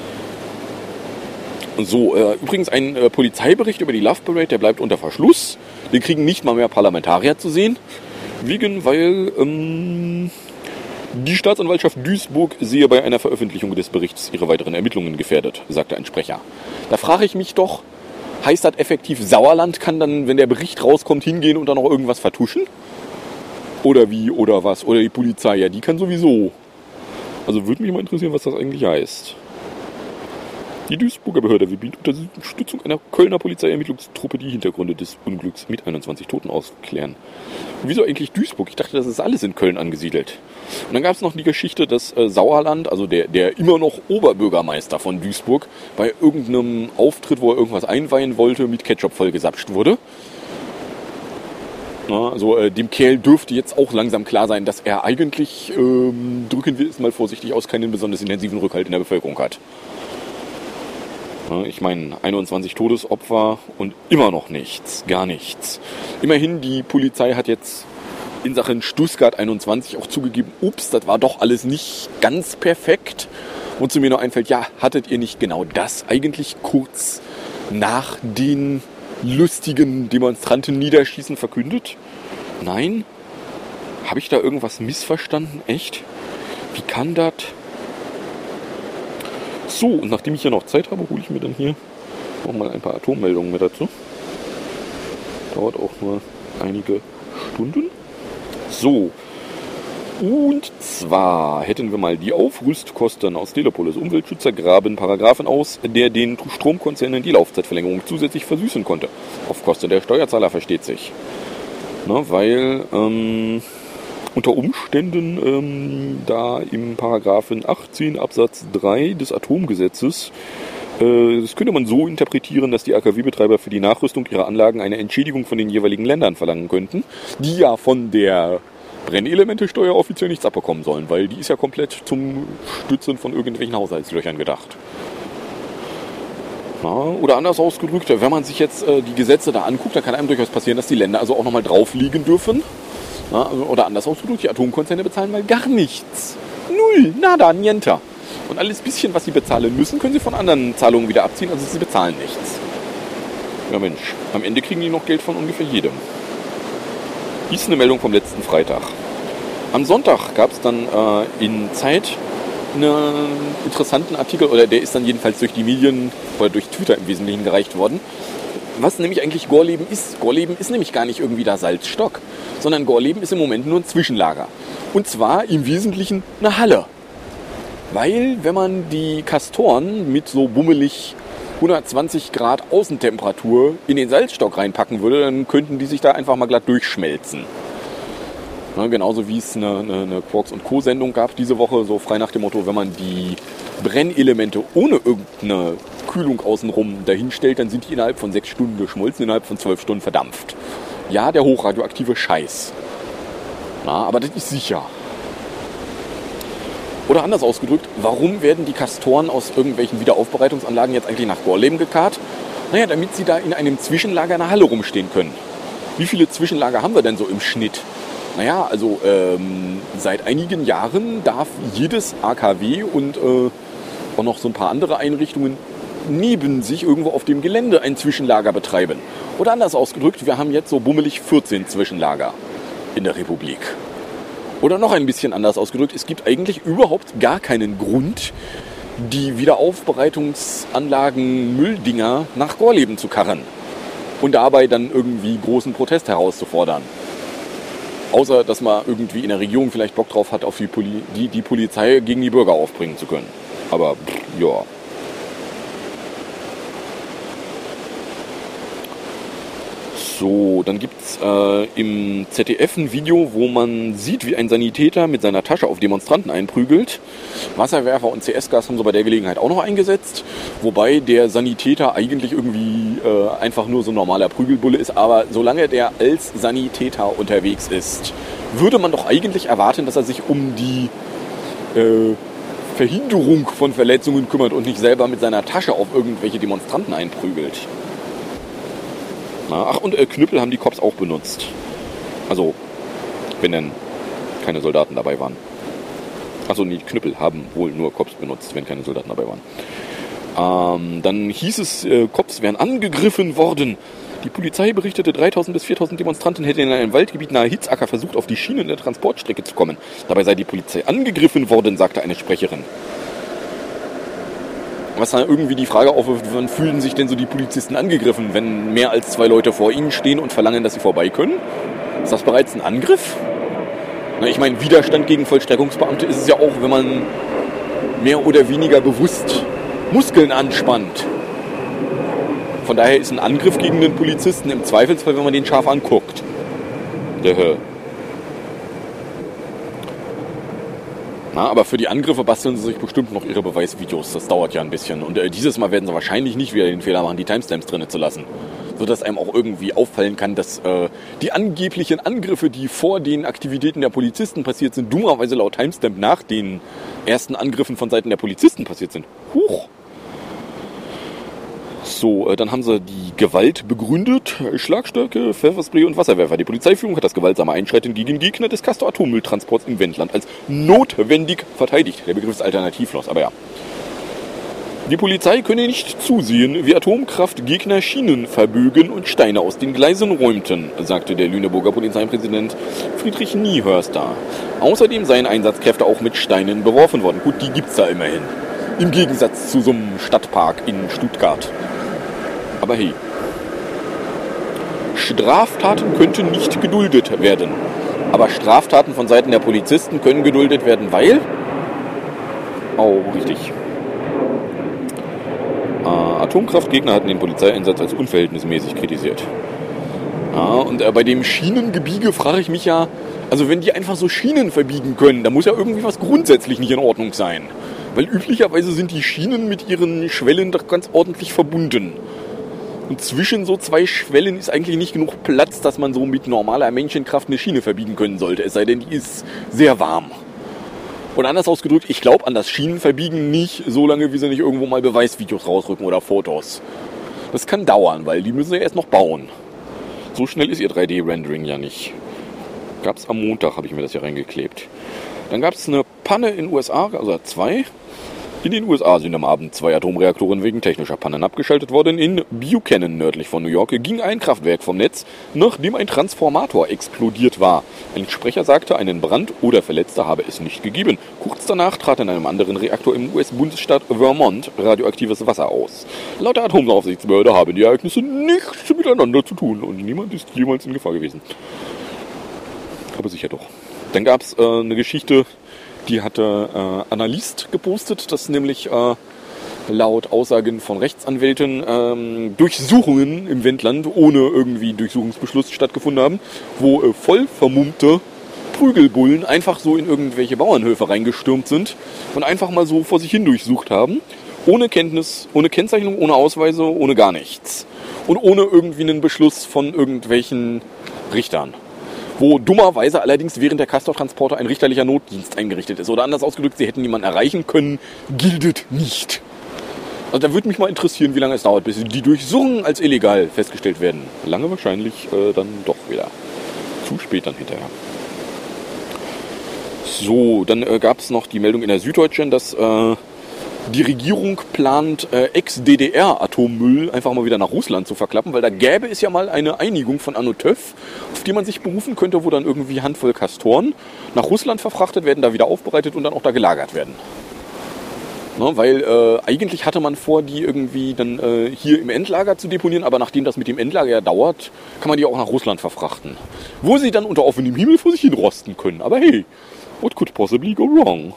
B: So, übrigens ein Polizeibericht über die Love Parade, der bleibt unter Verschluss. Wir kriegen nicht mal mehr Parlamentarier zu sehen, weil die Staatsanwaltschaft Duisburg sehe bei einer Veröffentlichung des Berichts ihre weiteren Ermittlungen gefährdet, sagte ein Sprecher. Da frage ich mich doch, heißt das effektiv, Sauerland kann dann, wenn der Bericht rauskommt, hingehen und dann noch irgendwas vertuschen? Oder wie, oder was? Oder die Polizei, ja, die kann sowieso. Also würde mich mal interessieren, was das eigentlich heißt. Die Duisburger Behörde will mit Unterstützung einer Kölner Polizeiermittlungstruppe die Hintergründe des Unglücks mit 21 Toten aufklären. Und wieso eigentlich Duisburg? Ich dachte, das ist alles in Köln angesiedelt. Und dann gab es noch die Geschichte, dass Sauerland, also der immer noch Oberbürgermeister von Duisburg, bei irgendeinem Auftritt, wo er irgendwas einweihen wollte, mit Ketchup vollgesapscht wurde. Na, also dem Kerl dürfte jetzt auch langsam klar sein, dass er eigentlich, drücken wir es mal vorsichtig aus, keinen besonders intensiven Rückhalt in der Bevölkerung hat. Ich meine, 21 Todesopfer und immer noch nichts, gar nichts. Immerhin, die Polizei hat jetzt in Sachen Stuttgart 21 auch zugegeben, ups, das war doch alles nicht ganz perfekt. Wozu mir noch einfällt, ja, hattet ihr nicht genau das eigentlich kurz nach den lustigen Demonstranten-Niederschießen verkündet? Nein? Habe ich da irgendwas missverstanden? Echt? Wie kann das? So, und nachdem ich hier noch Zeit habe, hole ich mir dann hier noch mal ein paar Atommeldungen mit dazu. Dauert auch nur einige Stunden. So, und zwar hätten wir mal die Aufrüstkosten aus Telepolis Umweltschützer graben Paragraphen aus, der den Stromkonzernen die Laufzeitverlängerung zusätzlich versüßen konnte. Auf Kosten der Steuerzahler, versteht sich. Na, weil unter Umständen da im Paragraphen 18 Absatz 3 des Atomgesetzes, das könnte man so interpretieren, dass die AKW-Betreiber für die Nachrüstung ihrer Anlagen eine Entschädigung von den jeweiligen Ländern verlangen könnten, die ja von der Brennelemente-Steuer offiziell nichts abbekommen sollen, weil die ist ja komplett zum Stützen von irgendwelchen Haushaltslöchern gedacht. Ja, oder anders ausgedrückt, wenn man sich jetzt die Gesetze da anguckt, dann kann einem durchaus passieren, dass die Länder also auch nochmal drauf liegen dürfen. Ja, oder anders ausgedrückt, die Atomkonzerne bezahlen mal gar nichts. Null, nada, niente. Und alles bisschen, was sie bezahlen müssen, können sie von anderen Zahlungen wieder abziehen, also sie bezahlen nichts. Ja Mensch, am Ende kriegen die noch Geld von ungefähr jedem. Dies ist eine Meldung vom letzten Freitag. Am Sonntag gab es dann in Zeit einen interessanten Artikel, oder der ist dann jedenfalls durch die Medien oder durch Twitter im Wesentlichen gereicht worden, was nämlich eigentlich Gorleben ist. Gorleben ist nämlich gar nicht irgendwie der Salzstock, sondern Gorleben ist im Moment nur ein Zwischenlager. Und zwar im Wesentlichen eine Halle. Weil, wenn man die Kastoren mit so bummelig 120 Grad Außentemperatur in den Salzstock reinpacken würde, dann könnten die sich da einfach mal glatt durchschmelzen. Na, genauso wie es eine Quarks und Co. Sendung gab diese Woche, so frei nach dem Motto, wenn man die Brennelemente ohne irgendeine Kühlung außenrum dahinstellt, dann sind die innerhalb von 6 Stunden geschmolzen, innerhalb von 12 Stunden verdampft. Ja, der hochradioaktive Scheiß. Na, aber das ist sicher. Oder anders ausgedrückt, warum werden die Kastoren aus irgendwelchen Wiederaufbereitungsanlagen jetzt eigentlich nach Gorleben gekarrt? Naja, damit sie da in einem Zwischenlager in der Halle rumstehen können. Wie viele Zwischenlager haben wir denn so im Schnitt? Naja, also seit einigen Jahren darf jedes AKW und auch noch so ein paar andere Einrichtungen neben sich irgendwo auf dem Gelände ein Zwischenlager betreiben. Oder anders ausgedrückt, wir haben jetzt so bummelig 14 Zwischenlager in der Republik. Oder noch ein bisschen anders ausgedrückt, es gibt eigentlich überhaupt gar keinen Grund, die Wiederaufbereitungsanlagen Mülldinger nach Gorleben zu karren und dabei dann irgendwie großen Protest herauszufordern. Außer, dass man irgendwie in der Regierung vielleicht Bock drauf hat, auf die Polizei gegen die Bürger aufbringen zu können. Aber, ja. So, dann gibt's im ZDF ein Video, wo man sieht, wie ein Sanitäter mit seiner Tasche auf Demonstranten einprügelt. Wasserwerfer und CS-Gas haben sie bei der Gelegenheit auch noch eingesetzt. Wobei der Sanitäter eigentlich irgendwie einfach nur so ein normaler Prügelbulle ist. Aber solange der als Sanitäter unterwegs ist, würde man doch eigentlich erwarten, dass er sich um die Verhinderung von Verletzungen kümmert und nicht selber mit seiner Tasche auf irgendwelche Demonstranten einprügelt. Ach, und Knüppel haben die Cops auch benutzt. Also, wenn dann keine Soldaten dabei waren. Achso, nee, Knüppel haben wohl nur Cops benutzt, wenn keine Soldaten dabei waren. Dann hieß es, Cops wären angegriffen worden. Die Polizei berichtete, 3.000 bis 4.000 Demonstranten hätten in einem Waldgebiet nahe Hitzacker versucht, auf die Schienen der Transportstrecke zu kommen. Dabei sei die Polizei angegriffen worden, sagte eine Sprecherin. Was dann irgendwie die Frage aufwirft, wann fühlen sich denn so die Polizisten angegriffen, wenn mehr als 2 Leute vor ihnen stehen und verlangen, dass sie vorbei können? Ist das bereits ein Angriff? Na, ich meine, Widerstand gegen Vollstreckungsbeamte ist es ja auch, wenn man mehr oder weniger bewusst Muskeln anspannt. Von daher ist ein Angriff gegen den Polizisten im Zweifelsfall, wenn man den scharf anguckt. Na, aber für die Angriffe basteln sie sich bestimmt noch ihre Beweisvideos. Das dauert ja ein bisschen. Und dieses Mal werden sie wahrscheinlich nicht wieder den Fehler machen, die Timestamps drin zu lassen. Sodass einem auch irgendwie auffallen kann, dass die angeblichen Angriffe, die vor den Aktivitäten der Polizisten passiert sind, dummerweise laut Timestamp nach den ersten Angriffen von Seiten der Polizisten passiert sind. Huch! So, dann haben sie die Gewalt begründet. Schlagstöcke, Pfefferspray und Wasserwerfer. Die Polizeiführung hat das gewaltsame Einschreiten gegen Gegner des Castor-Atommülltransports im Wendland als notwendig verteidigt. Der Begriff ist alternativlos, aber ja. Die Polizei könne nicht zusehen, wie Atomkraftgegner Schienen verbögen und Steine aus den Gleisen räumten, sagte der Lüneburger Polizeipräsident Friedrich Niehörster. Außerdem seien Einsatzkräfte auch mit Steinen beworfen worden. Gut, die gibt's da immerhin. Im Gegensatz zu so einem Stadtpark in Stuttgart. Aber hey, Straftaten könnten nicht geduldet werden. Aber Straftaten von Seiten der Polizisten können geduldet werden, weil... Oh, richtig. Atomkraftgegner hatten den Polizeieinsatz als unverhältnismäßig kritisiert. Und bei dem Schienengebiege frage ich mich ja, also wenn die einfach so Schienen verbiegen können, da muss ja irgendwie was grundsätzlich nicht in Ordnung sein. Weil üblicherweise sind die Schienen mit ihren Schwellen doch ganz ordentlich verbunden. Und zwischen so 2 Schwellen ist eigentlich nicht genug Platz, dass man so mit normaler Menschenkraft eine Schiene verbiegen können sollte. Es sei denn, die ist sehr warm. Und anders ausgedrückt, ich glaube an das Schienenverbiegen nicht, solange wie sie nicht irgendwo mal Beweisvideos rausrücken oder Fotos. Das kann dauern, weil die müssen ja erst noch bauen. So schnell ist ihr 3D-Rendering ja nicht. Gab's am Montag, habe ich mir das hier reingeklebt. Dann gab es eine Panne in den USA, also 2. In den USA sind am Abend 2 Atomreaktoren wegen technischer Pannen abgeschaltet worden. In Buchanan, nördlich von New York, ging ein Kraftwerk vom Netz, nachdem ein Transformator explodiert war. Ein Sprecher sagte, einen Brand oder Verletzte habe es nicht gegeben. Kurz danach trat in einem anderen Reaktor im US-Bundesstaat Vermont radioaktives Wasser aus. Laut der Atomaufsichtsbehörde haben die Ereignisse nichts miteinander zu tun und niemand ist jemals in Gefahr gewesen. Aber sicher doch. Dann gab es eine Geschichte, die hatte Analyst gepostet, dass nämlich laut Aussagen von Rechtsanwälten Durchsuchungen im Wendland ohne irgendwie Durchsuchungsbeschluss stattgefunden haben, wo voll vermummte Prügelbullen einfach so in irgendwelche Bauernhöfe reingestürmt sind und einfach mal so vor sich hin durchsucht haben. Ohne Kenntnis, ohne Kennzeichnung, ohne Ausweise, ohne gar nichts. Und ohne irgendwie einen Beschluss von irgendwelchen Richtern. Wo dummerweise allerdings während der Castor-Transporter ein richterlicher Notdienst eingerichtet ist. Oder anders ausgedrückt, sie hätten niemanden erreichen können, gilt nicht. Also da würde mich mal interessieren, wie lange es dauert, bis die Durchsuchungen als illegal festgestellt werden. Lange wahrscheinlich dann doch wieder. Zu spät dann hinterher. So, dann gab es noch die Meldung in der Süddeutschen, dass die Regierung plant, Ex-DDR-Atommüll einfach mal wieder nach Russland zu verklappen, weil da gäbe es ja mal eine Einigung von Anno TÖV, auf die man sich berufen könnte, wo dann irgendwie Handvoll Castoren nach Russland verfrachtet werden, da wieder aufbereitet und dann auch da gelagert werden. Weil eigentlich hatte man vor, die irgendwie dann hier im Endlager zu deponieren, aber nachdem das mit dem Endlager ja dauert, kann man die auch nach Russland verfrachten. Wo sie dann unter offenem Himmel vor sich hin rosten können. Aber hey, what could possibly go wrong?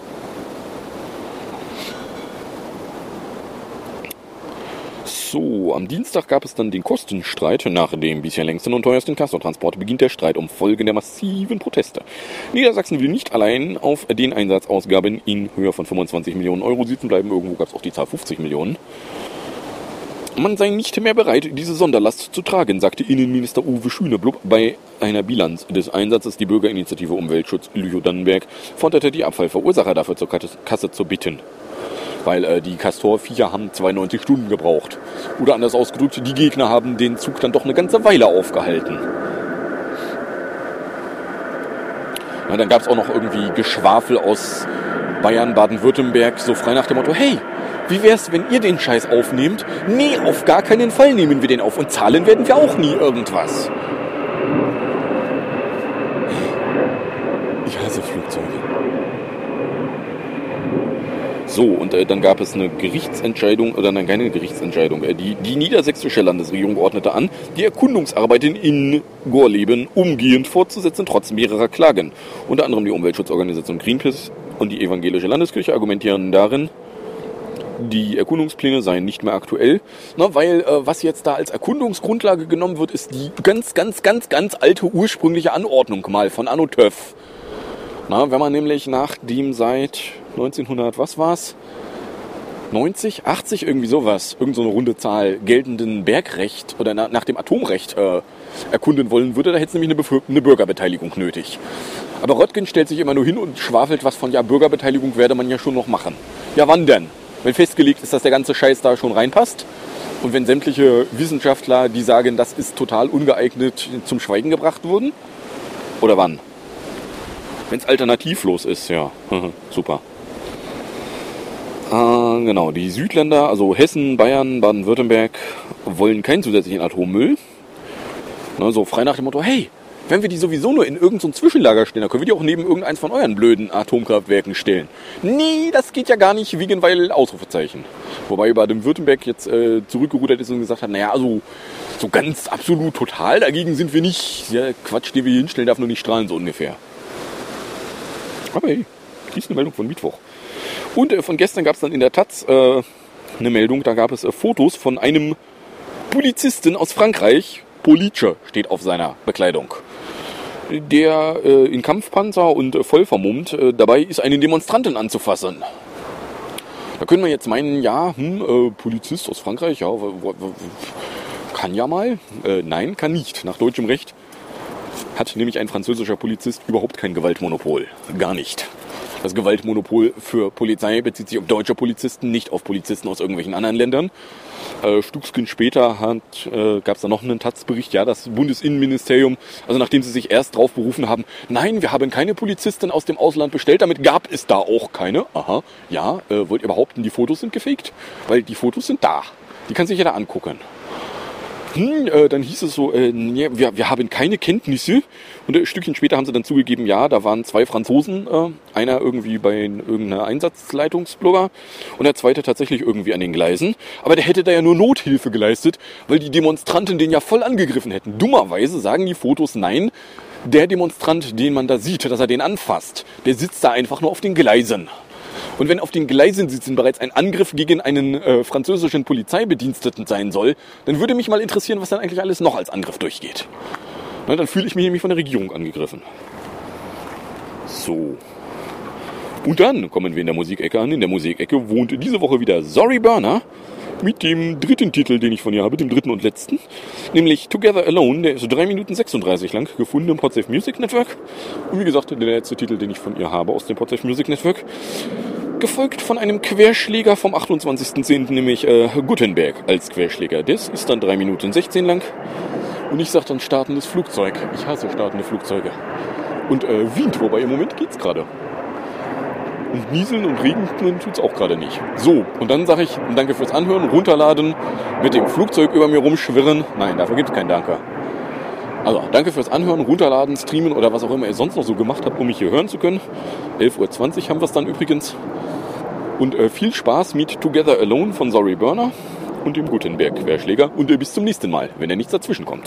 B: So, am Dienstag gab es dann den Kostenstreit. Nach dem bisher längsten und teuersten Castortransport beginnt der Streit um Folgen der massiven Proteste. Niedersachsen will nicht allein auf den Einsatzausgaben in Höhe von 25 Millionen Euro sitzen bleiben. Irgendwo gab es auch die Zahl 50 Millionen. Man sei nicht mehr bereit, diese Sonderlast zu tragen, sagte Innenminister Uwe Schüneblub bei einer Bilanz des Einsatzes. Die Bürgerinitiative Umweltschutz Lüchow-Dannenberg forderte die Abfallverursacher dafür zur Kasse zu bitten. Weil die Castor-Viecher haben 92 Stunden gebraucht. Oder anders ausgedrückt, die Gegner haben den Zug dann doch eine ganze Weile aufgehalten. Ja, dann gab es auch noch irgendwie Geschwafel aus Bayern, Baden-Württemberg, so frei nach dem Motto, hey, wie wär's, wenn ihr den Scheiß aufnehmt? Nee, auf gar keinen Fall nehmen wir den auf und zahlen werden wir auch nie irgendwas. Ich hasse Flugzeuge. So, und dann gab es eine Gerichtsentscheidung, oder nein, keine Gerichtsentscheidung. Die niedersächsische Landesregierung ordnete an, die Erkundungsarbeiten in Gorleben umgehend fortzusetzen, trotz mehrerer Klagen. Unter anderem die Umweltschutzorganisation Greenpeace und die evangelische Landeskirche argumentieren darin, die Erkundungspläne seien nicht mehr aktuell, weil was jetzt da als Erkundungsgrundlage genommen wird, ist die ganz alte ursprüngliche Anordnung mal von Anno TÜV. Wenn man nämlich nach dem seit 1900, was war's? 90, 80, irgendwie sowas, irgend so eine runde Zahl, geltenden Bergrecht oder nach dem Atomrecht erkunden wollen würde, da hätte es nämlich eine Bürgerbeteiligung nötig. Aber Röttgen stellt sich immer nur hin und schwafelt was von, ja, Bürgerbeteiligung werde man ja schon noch machen. Ja, wann denn? Wenn festgelegt ist, dass der ganze Scheiß da schon reinpasst und wenn sämtliche Wissenschaftler, die sagen, das ist total ungeeignet, zum Schweigen gebracht wurden? Oder wann? Wenn es alternativlos ist, ja, super. Genau, die Südländer, also Hessen, Bayern, Baden-Württemberg, wollen keinen zusätzlichen Atommüll. So frei nach dem Motto, hey, wenn wir die sowieso nur in irgendein Zwischenlager stellen, dann können wir die auch neben irgendeins von euren blöden Atomkraftwerken stellen. Nee, das geht ja gar nicht, wegen, weil Ausrufezeichen. Wobei Baden-Württemberg jetzt zurückgerudert ist und gesagt hat, naja, also so ganz absolut total dagegen sind wir nicht. Ja, Quatsch, den wir hier hinstellen, darf nur nicht strahlen, so ungefähr. Aber hey, die ist eine Meldung von Mittwoch. Und von gestern gab es dann in der Taz eine Meldung, da gab es Fotos von einem Polizisten aus Frankreich. Police steht auf seiner Bekleidung. Der in Kampfpanzer und voll vermummt dabei ist, einen Demonstranten anzufassen. Da können wir jetzt meinen, ja, Polizist aus Frankreich, ja, kann ja mal. Nein, kann nicht. Nach deutschem Recht hat nämlich ein französischer Polizist überhaupt kein Gewaltmonopol. Gar nicht. Das Gewaltmonopol für Polizei bezieht sich auf deutsche Polizisten, nicht auf Polizisten aus irgendwelchen anderen Ländern. Stückchen später gab es da noch einen Taz-Bericht, ja, das Bundesinnenministerium, also nachdem sie sich erst drauf berufen haben, nein, wir haben keine Polizisten aus dem Ausland bestellt, damit gab es da auch keine. Aha, ja, wollt ihr behaupten, die Fotos sind gefaked? Weil die Fotos sind da. Die kann sich jeder angucken. Dann hieß es so, wir haben keine Kenntnisse. Und ein Stückchen später haben sie dann zugegeben, ja, da waren 2 Franzosen, einer irgendwie bei irgendeiner Einsatzleitungsblogger und der zweite tatsächlich irgendwie an den Gleisen. Aber der hätte da ja nur Nothilfe geleistet, weil die Demonstranten den ja voll angegriffen hätten. Dummerweise sagen die Fotos, nein, der Demonstrant, den man da sieht, dass er den anfasst, der sitzt da einfach nur auf den Gleisen. Und wenn auf den Gleisen sitzen bereits ein Angriff gegen einen französischen Polizeibediensteten sein soll, dann würde mich mal interessieren, was dann eigentlich alles noch als Angriff durchgeht. Na, dann fühle ich mich nämlich von der Regierung angegriffen. So. Und dann kommen wir in der Musikecke an. In der Musikecke wohnt diese Woche wieder Sorry Burner mit dem 3. Titel, den ich von ihr habe, dem 3. und letzten. Nämlich Together Alone, der ist 3 Minuten 36 lang, gefunden im Podsafe Music Network. Und wie gesagt, der letzte Titel, den ich von ihr habe aus dem Podsafe Music Network. Gefolgt von einem Querschläger vom 28.10., nämlich Gutenberg als Querschläger. Das ist dann 3 Minuten 16 lang. Und ich sage dann startendes Flugzeug. Ich hasse startende Flugzeuge. Und Wind, wobei im Moment geht's gerade. Und nieseln und regnen tut's auch gerade nicht. So, und dann sage ich danke fürs Anhören, runterladen, mit dem Flugzeug über mir rumschwirren. Nein, dafür gibt's kein Danke. Also, danke fürs Anhören, runterladen, streamen oder was auch immer ihr sonst noch so gemacht habt, um mich hier hören zu können. 11.20 Uhr haben wir es dann übrigens. Und viel Spaß mit Together Alone von Sorry Burner und dem Gutenberg Querschläger. Und bis zum nächsten Mal, wenn nichts dazwischen kommt.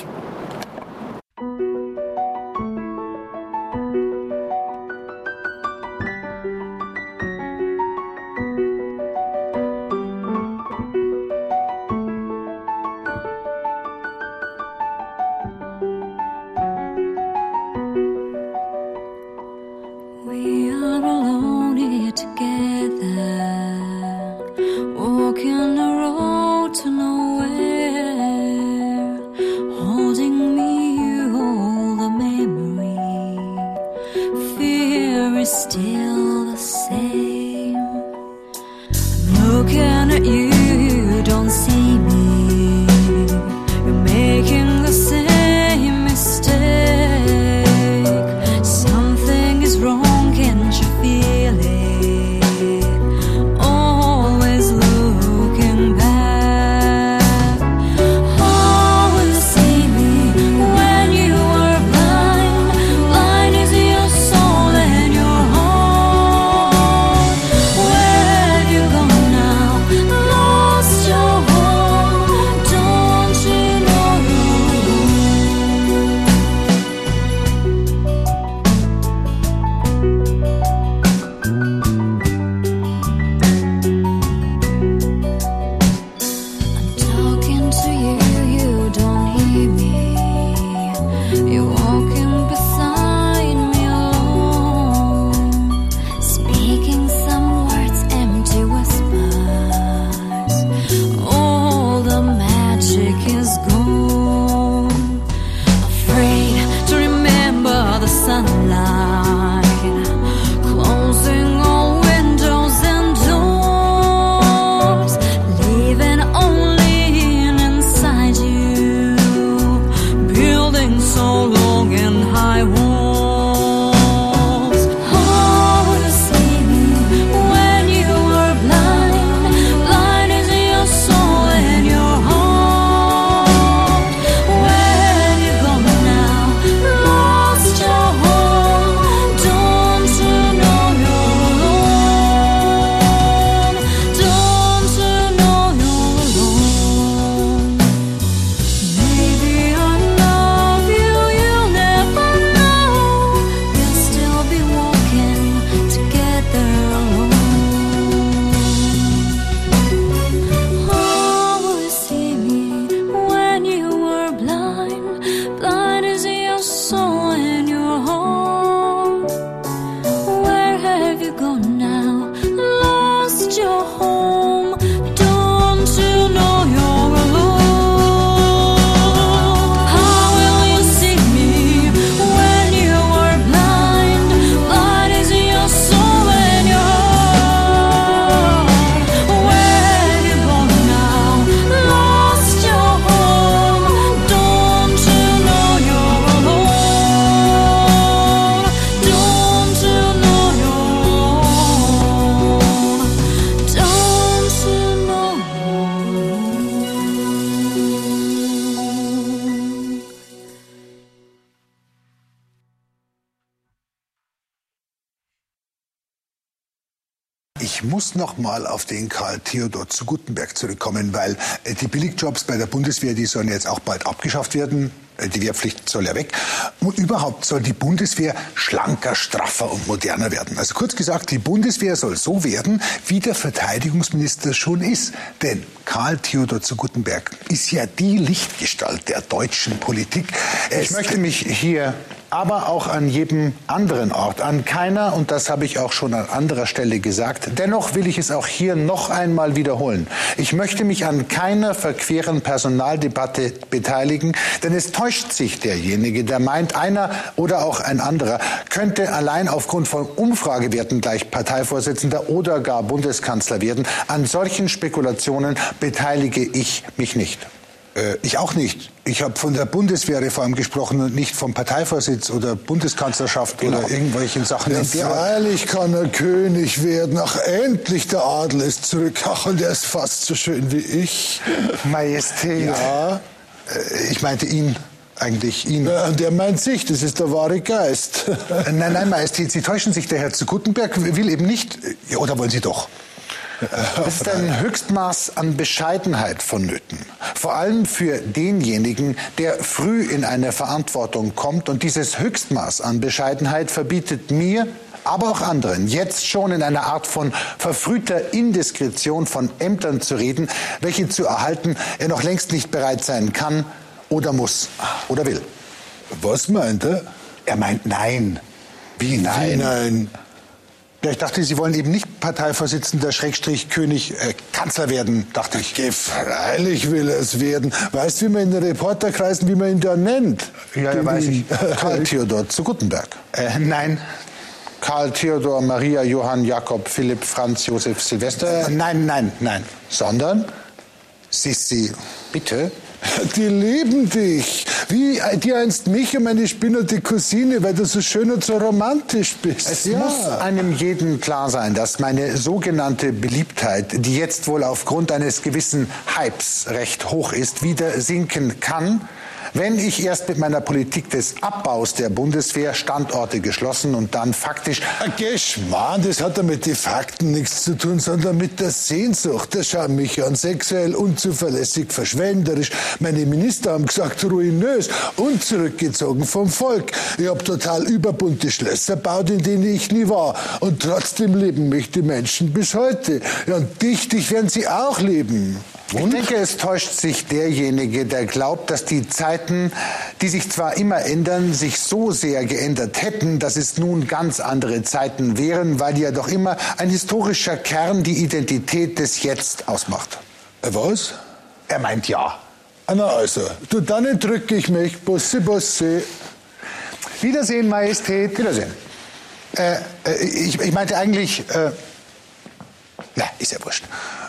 D: We are alone here together, walking the road to nowhere. Holding me, you hold the memory. Fear is still the same. I'm looking at you, you don't see me. You're making the same mistake. Something is wrong. Can't you feel it? Always looking back. Oh, will you see me when you were blind? Blind is your soul and your heart. Where have you gone now? Lost your home. Don't you know talking to you, you don't hear me. You're walking beside me alone, speaking some words, empty whispers. All the magic is gone. Afraid to remember the sunlight, closing all windows and doors, leaving only inside you, building so long and high walls. Oh, will you see me when you were blind? Blind is your soul and your heart. Where have you gone now? Lost your home. Don't you know you're alone? Don't you know you're alone? Maybe I love you, you'll never know. We'll still be walking together alone. Oh, will you see me when you were blind? Blind is your soul and your heart. Where have you gone now? Lost your home. Don't you know you're alone? How will you see me when you were blind? Blind is your soul and your heart. Where have you gone now? Lost your home. Don't you know you're alone? Don't you know you're alone? Don't you know you're alone?
E: Ich muss noch mal auf den Karl Theodor zu Gutenberg zurückkommen, weil die Billigjobs bei der Bundeswehr, die sollen jetzt auch bald abgeschafft werden. Die Wehrpflicht soll ja weg. Und überhaupt soll die Bundeswehr schlanker, straffer und moderner werden. Also kurz gesagt, die Bundeswehr soll so werden, wie der Verteidigungsminister schon ist. Denn Karl Theodor zu Gutenberg ist ja die Lichtgestalt der deutschen Politik. Ich möchte mich hier aber auch an jedem anderen Ort, an keiner, und das habe ich auch schon an anderer Stelle gesagt, dennoch will ich es auch hier noch einmal wiederholen. Ich möchte mich an keiner verqueren Personaldebatte beteiligen, denn es täuscht sich derjenige, der meint, einer oder auch ein anderer könnte allein aufgrund von Umfragewerten gleich Parteivorsitzender oder gar Bundeskanzler werden. An solchen Spekulationen beteilige ich mich nicht. Ich auch nicht. Ich habe von der Bundeswehrreform gesprochen und nicht vom Parteivorsitz oder Bundeskanzlerschaft oder irgendwelchen Sachen.
F: Ja, freilich kann er König werden. Ach, endlich der Adel ist zurück. Ach, und er ist fast so schön wie ich.
E: Majestät.
F: Ja.
E: Ich meinte ihn. Eigentlich ihn.
F: Ja, der meint sich, das ist der wahre Geist.
E: Nein, Majestät, Sie täuschen sich. Der Herr zu Gutenberg will eben nicht, oder wollen Sie doch? Es ist ein Höchstmaß an Bescheidenheit vonnöten. Vor allem für denjenigen, der früh in eine Verantwortung kommt. Und dieses Höchstmaß an Bescheidenheit verbietet mir, aber auch anderen, jetzt schon in einer Art von verfrühter Indiskretion von Ämtern zu reden, welche zu erhalten er noch längst nicht bereit sein kann oder muss oder will.
F: Was meint er?
E: Er meint nein. Wie nein?
F: Wie nein?
E: Ja, ich dachte, Sie wollen eben nicht Parteivorsitzender Schrägstrich König Kanzler werden, dachte ich.
F: Freilich will er es werden. Weißt du, wie man in den Reporterkreisen, wie man ihn da nennt?
E: Ja, weiß ich. Karl Theodor zu Guttenberg. Nein. Karl Theodor Maria Johann Jakob Philipp Franz Josef Silvester. Nein. Sondern? Sissi. Bitte?
F: Die lieben dich. Wie die einst mich und meine spinnerte Cousine, weil du so schön und so romantisch bist.
E: Es muss einem jeden klar sein, dass meine sogenannte Beliebtheit, die jetzt wohl aufgrund eines gewissen Hypes recht hoch ist, wieder sinken kann, wenn ich erst mit meiner Politik des Abbaus der Bundeswehr Standorte geschlossen und dann faktisch...
F: Geschmarrn, das hat ja mit den Fakten nichts zu tun, sondern mit der Sehnsucht. Das schau mich an, sexuell, unzuverlässig, verschwenderisch. Meine Minister haben gesagt, ruinös und zurückgezogen vom Volk. Ich habe total überbunte Schlösser gebaut, in denen ich nie war. Und trotzdem leben mich die Menschen bis heute. Ja, und dich werden sie auch leben.
E: Ich denke, es täuscht sich derjenige, der glaubt, dass die Zeiten, die sich zwar immer ändern, sich so sehr geändert hätten, dass es nun ganz andere Zeiten wären, weil ja doch immer ein historischer Kern die Identität des Jetzt ausmacht.
F: Was?
E: Er meint ja.
F: Na also, du, dann drücke ich mich. Bussi, bussi.
E: Wiedersehen, Majestät. Wiedersehen. Ich meinte eigentlich... na, ist ja wurscht.